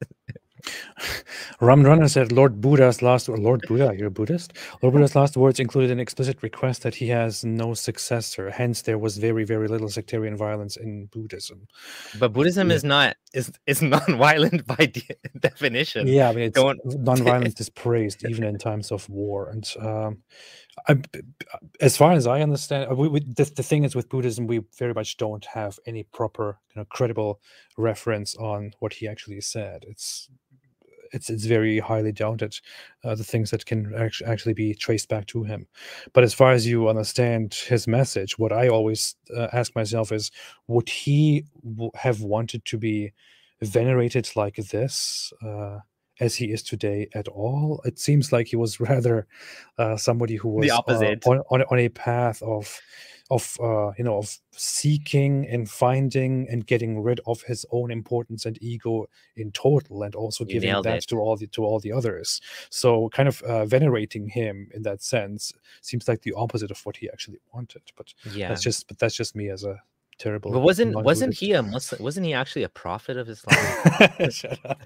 Ram Runner said Lord Buddha's last Lord Buddha, you're a Buddhist? Lord Buddha's last words included an explicit request that he has no successor. Hence, there was very, very little sectarian violence in Buddhism. But Buddhism yeah. is not is is non-violent by de- definition. Yeah, I mean, it's, Don't... non-violence is praised even in times of war. And um, I, as far as I understand, we, we, the, the thing is with Buddhism, we very much don't have any proper, you know, credible reference on what he actually said. It's It's it's very highly doubted, uh, the things that can actually actually be traced back to him. But as far as you understand his message, what I always uh, ask myself is, would he w- have wanted to be venerated like this uh, as he is today at all. It seems like he was rather uh, somebody who was The opposite. Uh, on, on on a path of of uh, you know of seeking and finding and getting rid of his own importance and ego in total, and also You giving nailed that it. to all the to all the others. So kind of uh, venerating him in that sense seems like the opposite of what he actually wanted. But Yeah. that's just but that's just me as a terrible. But wasn't wasn't non-Buddhist. he a Muslim? Wasn't he actually a prophet of Islam? Shut up.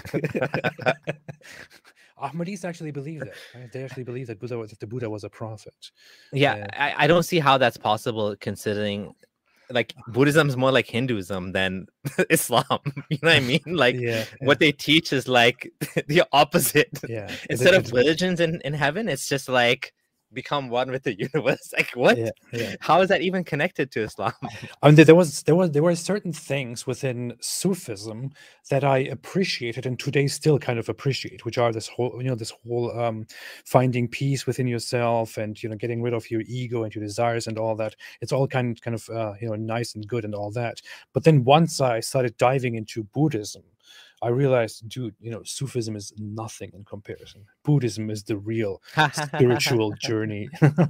Ahmadis actually believe that. Right? They actually believe that Buddha was, that the Buddha was a prophet. Yeah, Yeah. I, I don't see how that's possible considering like Buddhism's more like Hinduism than Islam. You know what I mean? Like Yeah, what they teach is like the opposite. yeah. It- Instead of it- religions in, in heaven, it's just like become one with the universe. Like what? yeah, yeah. How is that even connected to Islam? I mean, there there was there was there were certain things within Sufism that I appreciated and today still kind of appreciate, which are this whole you know this whole um, finding peace within yourself and you know getting rid of your ego and your desires and all that. It's all kind kind of uh, you know nice and good and all that. But then once I started diving into Buddhism, I realized, dude, you know, Sufism is nothing in comparison. Buddhism is the real spiritual journey.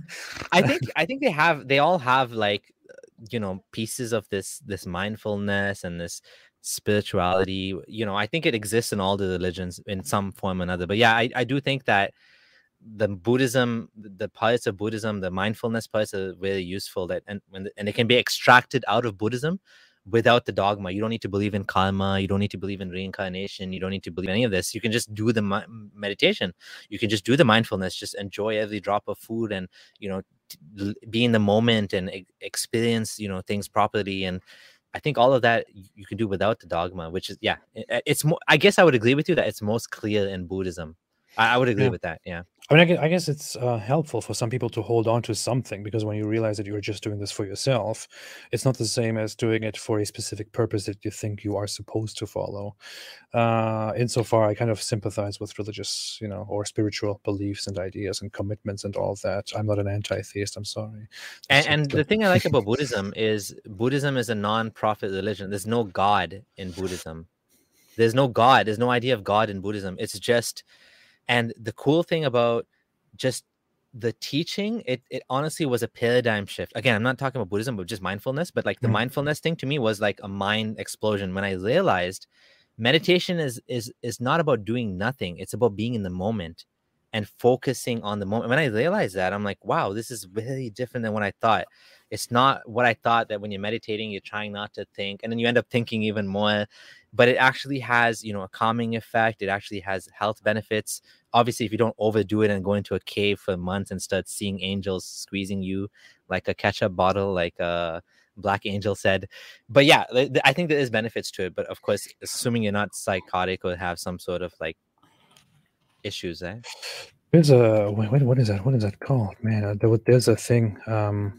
I think I think they have they all have like you know pieces of this this mindfulness and this spirituality. You know, I think it exists in all the religions in some form or another. But yeah, I, I do think that the Buddhism, the parts of Buddhism, the mindfulness parts are very useful. That and when and it can be extracted out of Buddhism without the dogma. You don't need to believe in karma. You don't need to believe in reincarnation. You don't need to believe in any of this. You can just do the mi- meditation. You can just do the mindfulness. Just enjoy every drop of food, and you know, t- be in the moment and e- experience you know things properly. And I think all of that you can do without the dogma, which is yeah, it, it's more. I guess I would agree with you that it's most clear in Buddhism. I, I would agree Yeah. with that. Yeah. I mean, I guess, I guess it's uh, helpful for some people to hold on to something because when you realize that you're just doing this for yourself, it's not the same as doing it for a specific purpose that you think you are supposed to follow. Uh, insofar, I kind of sympathize with religious, you know, or spiritual beliefs and ideas and commitments and all of that. I'm not an anti-theist. I'm sorry. And, So- and so- the thing I like about Buddhism is Buddhism is a non-profit religion. There's no God in Buddhism. There's no God. There's no idea of God in Buddhism. It's just, and the cool thing about just the teaching, it, it honestly was a paradigm shift. Again, I'm not talking about Buddhism, but just mindfulness. But like the Mhm. mindfulness thing to me was like a mind explosion when I realized meditation is is is not about doing nothing. It's about being in the moment and focusing on the moment. When I realized that, I'm like, wow, this is really different than what I thought. It's not what I thought that when you're meditating, you're trying not to think, and then you end up thinking even more. But it actually has, you know, a calming effect. It actually has health benefits. Obviously, if you don't overdo it and go into a cave for months and start seeing angels squeezing you like a ketchup bottle, like uh, Black Angel said. But yeah, th- th- I think there is benefits to it. But of course, assuming you're not psychotic or have some sort of like issues, eh? There's a wait, wait, what is that? What is that called? Man, uh, there, was- there's a thing. Um,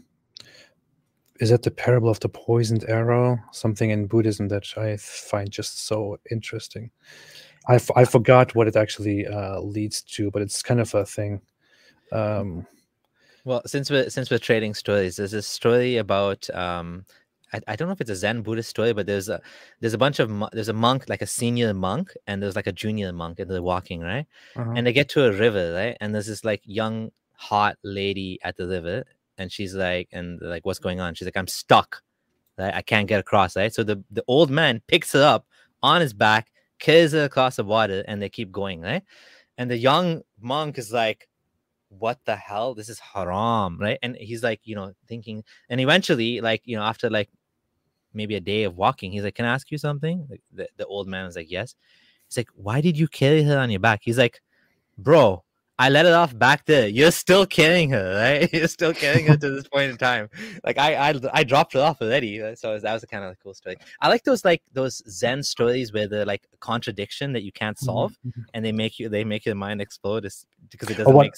is that the parable of the poisoned arrow? Something in Buddhism that I find just so interesting. I, f- I forgot what it actually uh, leads to, but it's kind of a thing. Um, Well, since we're since we're trading stories, there's a story about um, I, I don't know if it's a Zen Buddhist story, but there's a there's a bunch of mo- there's a monk, like a senior monk, and there's like a junior monk, and they're walking, right? uh-huh. And they get to a river, right? And there's this like young hot lady at the river, and she's like, and they're like, what's going on? She's like, I'm stuck, right? I can't get across, right? So the the old man picks her up on his back, carries her across the water, and they keep going, right? And the young monk is like, what the hell, this is haram, right? And he's like, you know, thinking, and eventually, like, you know, after like maybe a day of walking, he's like, can I ask you something? Like, the, the old man was like, yes. He's like, why did you carry her on your back? He's like, bro, I let it off back there. You're still carrying her, right? You're still carrying her to this point in time. Like I, I, I dropped her off already. So that was a kind of cool story. I like those like those Zen stories where they're like a contradiction that you can't solve, Mhm. and they make you, they make your mind explode because it Oh, doesn't what- make sense.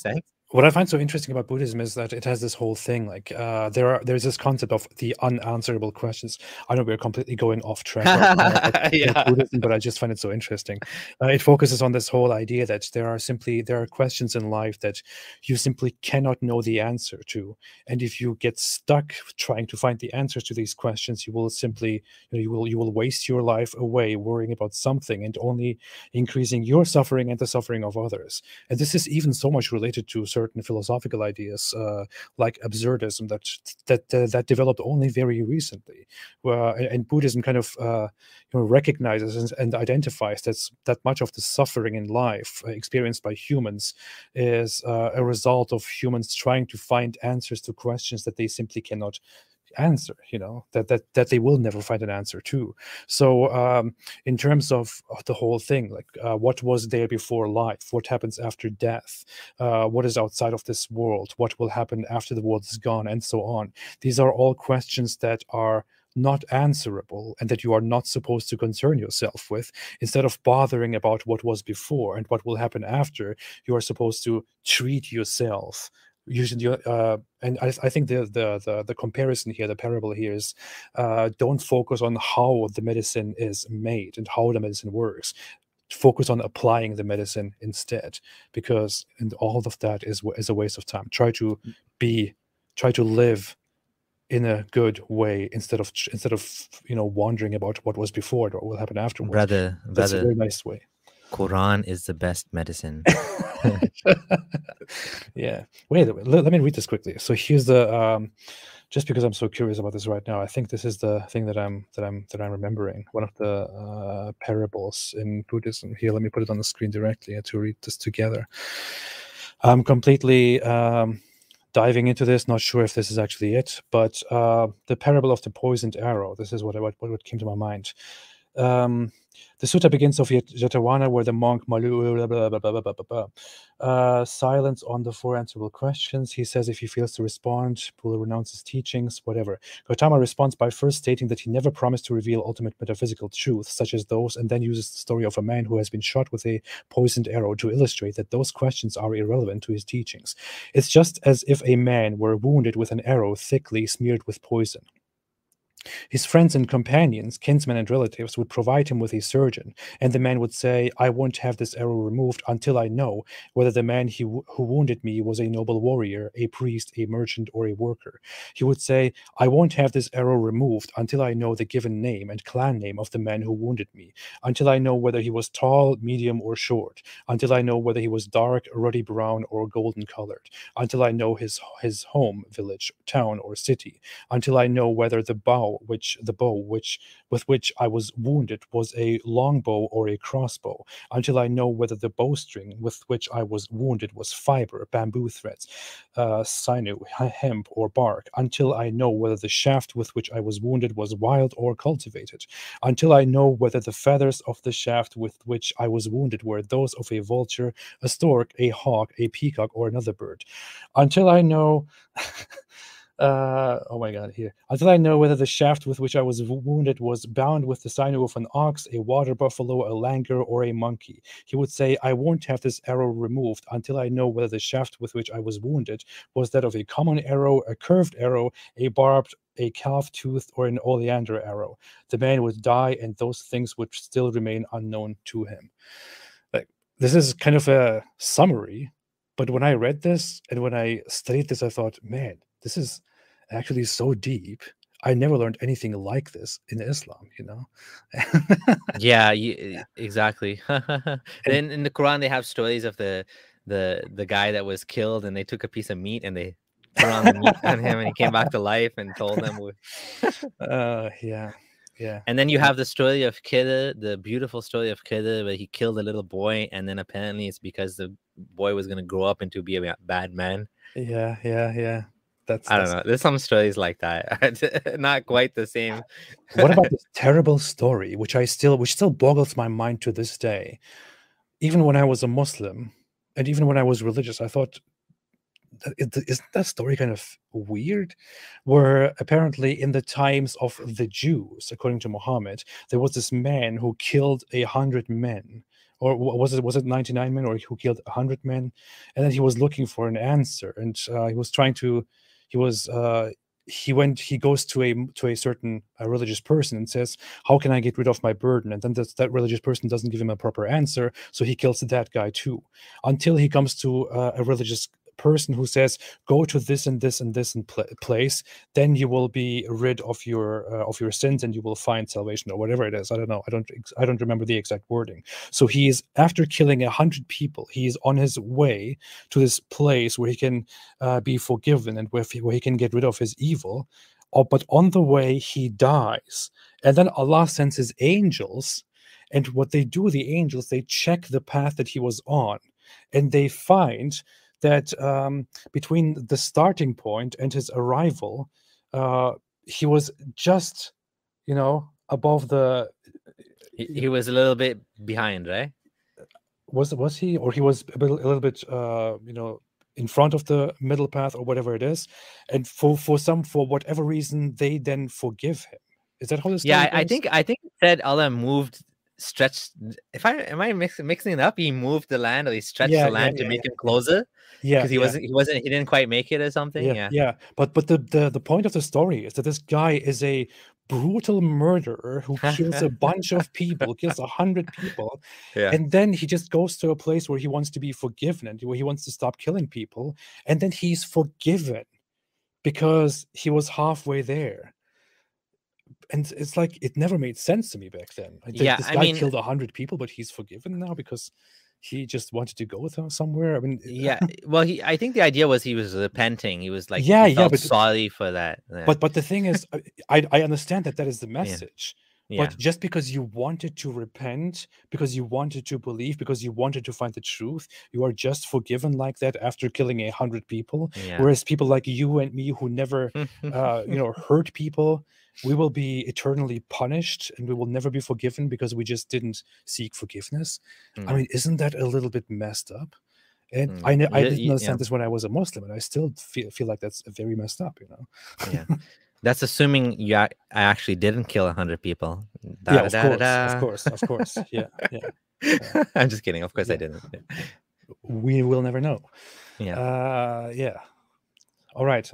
what I find so interesting about Buddhism is that it has this whole thing. Like uh, there are there's this concept of the unanswerable questions. I know we're completely going off track right now about, Yeah. about Buddhism, but I just find it so interesting. Uh, it focuses on this whole idea that there are simply there are questions in life that you simply cannot know the answer to, and if you get stuck trying to find the answers to these questions, you will simply you know you will you will waste your life away worrying about something and only increasing your suffering and the suffering of others. And this is even so much related to certain philosophical ideas uh, like absurdism that that uh, that developed only very recently, where and Buddhism kind of uh, you know recognizes and, and identifies that that much of the suffering in life uh, experienced by humans is uh, a result of humans trying to find answers to questions that they simply cannot answer, you know, that that that they will never find an answer to. So um in terms of, of the whole thing, like uh, what was there before life, what happens after death, uh what is outside of this world, what will happen after the world is gone, and so on, these are all questions that are not answerable and that you are not supposed to concern yourself with. Instead of bothering about what was before and what will happen after, you are supposed to treat yourself using your uh, and I, I think the, the the the comparison here, the parable here is uh, don't focus on how the medicine is made and how the medicine works. Focus on applying the medicine instead, because and all of that is is a waste of time. Try to be, try to live in a good way instead of instead of you know wondering about what was before or what will happen afterwards. Brother, That's brother, a very nice way. Quran is the best medicine. Yeah. Wait, let, let me read this quickly. So here's the um just because I'm so curious about this right now, I think this is the thing that I'm that I'm that I'm remembering. One of the uh, parables in Buddhism. Here, let me put it on the screen directly to read this together. I'm completely um, diving into this. Not sure if this is actually it, but uh, the parable of the poisoned arrow. This is what what what came to my mind. Um, the sutta begins of Yatavana, where the monk Malu blah, blah, blah, blah, blah, blah, blah. Uh, silence on the four answerable questions. He says if he fails to respond, will renounce his teachings, whatever. Gautama responds by first stating that he never promised to reveal ultimate metaphysical truths, such as those, and then uses the story of a man who has been shot with a poisoned arrow to illustrate that those questions are irrelevant to his teachings. It's just as if a man were wounded with an arrow thickly smeared with poison. His friends and companions, kinsmen and relatives, would provide him with a surgeon, and the man would say, I won't have this arrow removed until I know whether the man he w- who wounded me was a noble warrior, a priest, a merchant, or a worker. He would say, I won't have this arrow removed until I know the given name and clan name of the man who wounded me, until I know whether he was tall, medium, or short, until I know whether he was dark, ruddy brown, or golden colored, until I know his, his home, village, town, or city, until I know whether the bow which the bow which with which I was wounded was a longbow or a crossbow, until I know whether the bowstring with which I was wounded was fiber, bamboo threads, uh, sinew, hemp, or bark, until I know whether the shaft with which I was wounded was wild or cultivated, until I know whether the feathers of the shaft with which I was wounded were those of a vulture, a stork, a hawk, a peacock, or another bird, until I know Uh, oh my God, here. Until I know whether the shaft with which I was wounded was bound with the sinew of an ox, a water buffalo, a langur, or a monkey. He would say, I won't have this arrow removed until I know whether the shaft with which I was wounded was that of a common arrow, a curved arrow, a barbed, a calf-toothed, or an oleander arrow. The man would die, and those things would still remain unknown to him. Like, this is kind of a summary, but when I read this and when I studied this, I thought, man, this is actually so deep. I never learned anything like this in Islam, you know. Yeah, you, exactly. Then in the Quran they have stories of the the the guy that was killed, and they took a piece of meat and they put on the meat on him, and he came back to life and told them. uh, yeah, yeah. And then you have the story of Khidr, the beautiful story of Khidr, where he killed a little boy, and then apparently it's because the boy was going to grow up into be a bad man. Yeah, yeah, yeah. That's, I that's... don't know. There's some stories like that. Not quite the same. What about this terrible story, which I still, which still boggles my mind to this day? Even when I was a Muslim, and even when I was religious, I thought, isn't that story kind of weird? Where apparently in the times of the Jews, according to Muhammad, there was this man who killed a hundred men or was it was it ninety-nine men, or who killed one hundred men? And then he was looking for an answer, and uh, he was trying to, he was uh, he went he goes to a to a certain uh, religious person and says, how can I get rid of my burden? And then that, that religious person doesn't give him a proper answer, so he kills that guy too, until he comes to uh, a religious person who says, go to this and this and this and pl- place, then you will be rid of your uh, of your sins, and you will find salvation, or whatever it is. I don't know. I don't I don't remember the exact wording. So he is, after killing a hundred people, he is on his way to this place where he can uh, be forgiven, and where he, where he can get rid of his evil. Oh, but on the way he dies, and then Allah sends his angels, and what they do, the angels, they check the path that he was on, and they find that um, between the starting point and his arrival, uh, he was just, you know, above the. He, he was a little bit behind, right? Was was he, or he was a, bit, a little bit, uh, you know, in front of the middle path, or whatever it is, and for for some for whatever reason they then forgive him. Is that how this? Yeah, I, I think I think it said Allah moved. Stretched. If I am I mix, mixing it up, he moved the land, or he stretched yeah, the land yeah, to yeah, make yeah. him closer. Yeah, because he yeah. wasn't, he wasn't, he didn't quite make it or something. Yeah, Yeah, yeah. But but the, the the point of the story is that this guy is a brutal murderer who kills a bunch of people, kills a hundred people, yeah. and then he just goes to a place where he wants to be forgiven, and where he wants to stop killing people, and then he's forgiven because he was halfway there. And it's like, it never made sense to me back then. Like, Yeah, this I guy mean- killed a hundred people, but he's forgiven now because he just wanted to go with her somewhere. I mean, Yeah. Well, he. I think the idea was he was repenting. He was like, Yeah, he yeah, felt but- sorry for that. Yeah. but but the thing is, I I understand that that is the message. yeah. But just because you wanted to repent, because you wanted to believe, because you wanted to find the truth, you are just forgiven like that after killing a hundred people. Yeah. Whereas people like you and me, who never, uh, you know, hurt people, we will be eternally punished, and we will never be forgiven because we just didn't seek forgiveness. I Mm. mean, isn't that a little bit messed up? And Mm. I ne- I Yeah, didn't yeah, understand yeah. this when I was a Muslim, and I still feel feel like that's very messed up. You know. Yeah. That's assuming you ac- I actually didn't kill a hundred people. Yeah, of course, Da-da-da-da-da. of course, of course. Yeah, yeah. I'm just kidding. Of course I Yeah. didn't. Yeah. We will never know. Yeah. Uh, yeah. All right.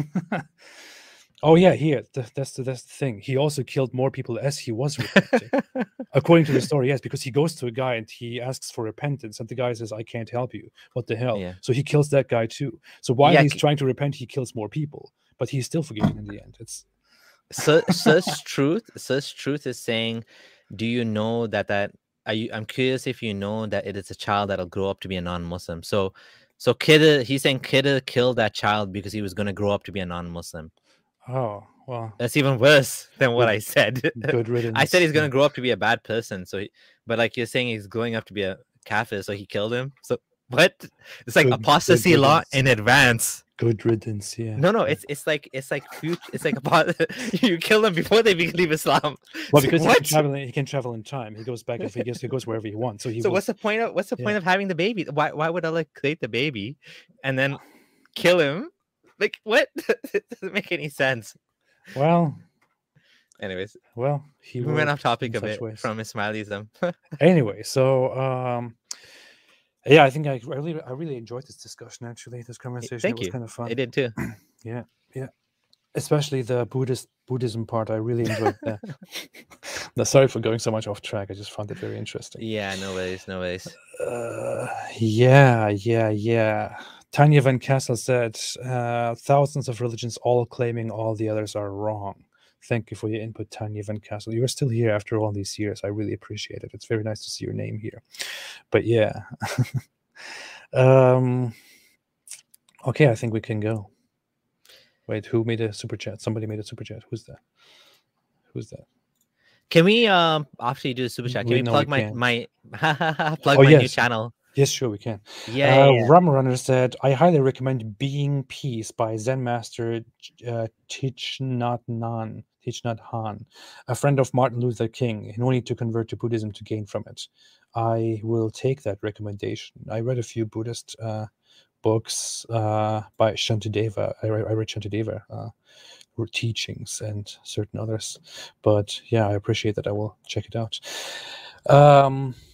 Oh yeah, here. Th- that's the that's the thing. He also killed more people as he was repenting. According to the story, yes, because he goes to a guy and he asks for repentance, and the guy says, "I can't help you." What the hell? Yeah. So he kills that guy too. So while Yeah, he's c- trying to repent, he kills more people, but he's still forgiven in the end. It's Su- such truth, such truth is saying, do you know that that are you? I'm curious if you know that it is a child that'll grow up to be a non-Muslim. So, so Khidr, he's saying Khidr killed that child because he was going to grow up to be a non-Muslim. oh well, That's even worse than what Good- I said. good riddance. I said he's going yeah. to grow up to be a bad person. So, he, but like you're saying, he's growing up to be a kafir, so he killed him. So what? It's like Good- good apostasy law riddance. in advance. Good riddance. Yeah. No, no, yeah. it's it's like it's like future. It's like apo- you kill them before they leave Islam. Well, So because he what? can travel. He can travel in time. He goes back if he gets. He goes wherever he wants. So he. So will- what's the point of what's the point yeah. of having the baby? Why why would Allah create the baby and then kill him? Like what? It doesn't make any sense. Well, Anyways, well, he we went worked off topic in a such bit ways. from Ismailism. Anyway, so um, yeah, I think I really, I really enjoyed this discussion. Actually, this conversation Thank it was you. kind of fun. I did too. Yeah, yeah. Especially the Buddhist Buddhism part. I really enjoyed that. No, sorry for going so much off track. I just found it very interesting. Yeah, no worries, no worries. Uh, yeah, yeah, yeah. Tanya Van Kassel said, uh, thousands of religions all claiming all the others are wrong. Thank you for your input, Tanya Van Kassel. You are still here after all these years. I really appreciate it. It's very nice to see your name here. But yeah. um, okay, I think we can go. Wait, who made a super chat? Somebody made a super chat. Who's that? Who's that? Can we um after you do the super chat, can We we know plug we my can't. my plug Oh, my new yes. channel? Yes, sure, we can. Yeah, uh, yeah, yeah. Rum Runner said, I highly recommend Being Peace by Zen Master uh, Thich Nhat Hanh, Thich Nhat Hanh, a friend of Martin Luther King. No need to convert to Buddhism to gain from it. I will take that recommendation. I read a few Buddhist uh, books uh, by Shantideva. I, re- I read Shantideva uh, or teachings and certain others. But yeah, I appreciate that. I will check it out. Um,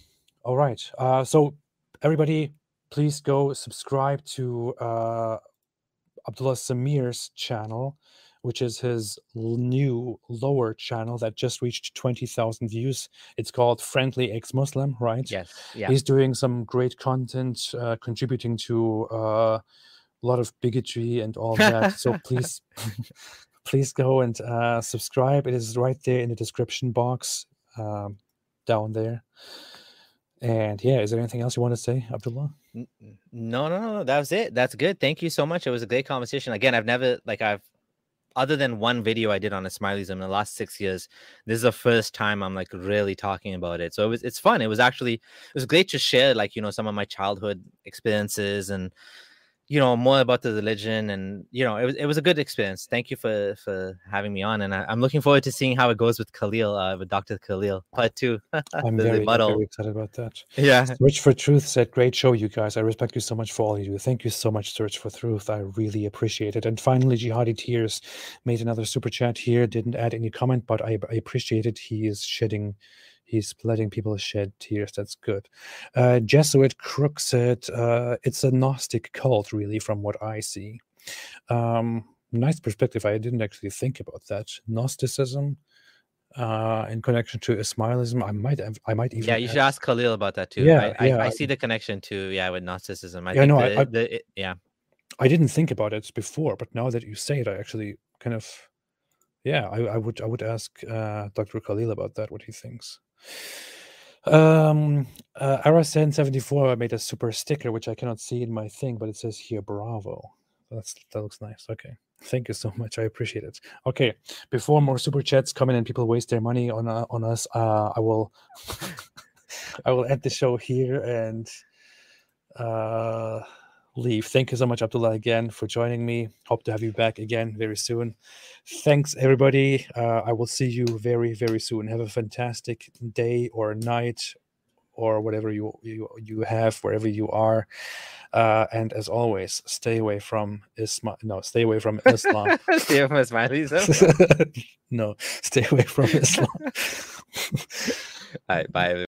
All right. Uh, so everybody, please go subscribe to uh, Abdullah Samir's channel, which is his l- new lower channel that just reached twenty thousand views. It's called Friendly Ex-Muslim, right? Yes. Yeah. He's doing some great content, uh, contributing to uh, a lot of bigotry and all that. So please, please go and uh, subscribe. It is right there in the description box um, down there. And yeah, is there anything else you want to say, Abdullah? N- n- No, no, no, no. That was it. That's good. Thank you so much. It was a great conversation. Again, I've never like I've other than one video I did on Ismailism in the last six years, this is the first time I'm like really talking about it. So it was it's fun. It was actually it was great to share like you know some of my childhood experiences and you know more about the religion and you know it was it was a good experience. Thank you for for having me on, and I, I'm looking forward to seeing how it goes with Khalil, uh, with Doctor Khalil part two. I'm The very, I'm rebuttal. very excited about that. Yeah. Search for Truth said, great show, you guys. I respect you so much for all you do. Thank you so much, Search for Truth. I really appreciate it. And finally, Jihadi Tears made another super chat here. Didn't add any comment, but I, I appreciate it. He is shedding, he's letting people shed tears. That's good. Uh, Jesuit Crook said, uh, it's a Gnostic cult, really, from what I see. Um, nice perspective. I didn't actually think about that. Gnosticism. Uh, in connection to Ismailism, I might have, I might even. Yeah, you should ask Khalil about that too. Yeah, I, yeah. I, I see the connection to yeah with Gnosticism. I Yeah, think no, the, I- I- the it- yeah. I didn't think about it before, but now that you say it, I actually kind of, yeah, I, I would, I would ask uh, Doctor Khalil about that, what he thinks. Um, uh, Arasen seventy-four made a super sticker, which I cannot see in my thing, but it says here, bravo. That's that looks nice. Okay. Thank you so much. I appreciate it. Okay, before more super chats come in and people waste their money on uh, on us, uh, I will I will end the show here and uh, leave. Thank you so much, Abdullah, again for joining me. Hope to have you back again very soon. Thanks, everybody. Uh, I will see you very very soon. Have a fantastic day or night or whatever you you you have wherever you are. Uh, and as always, stay away from Islam. No, stay away from Islam. Stay away from Ismailism. No, stay away from Islam. All right, bye.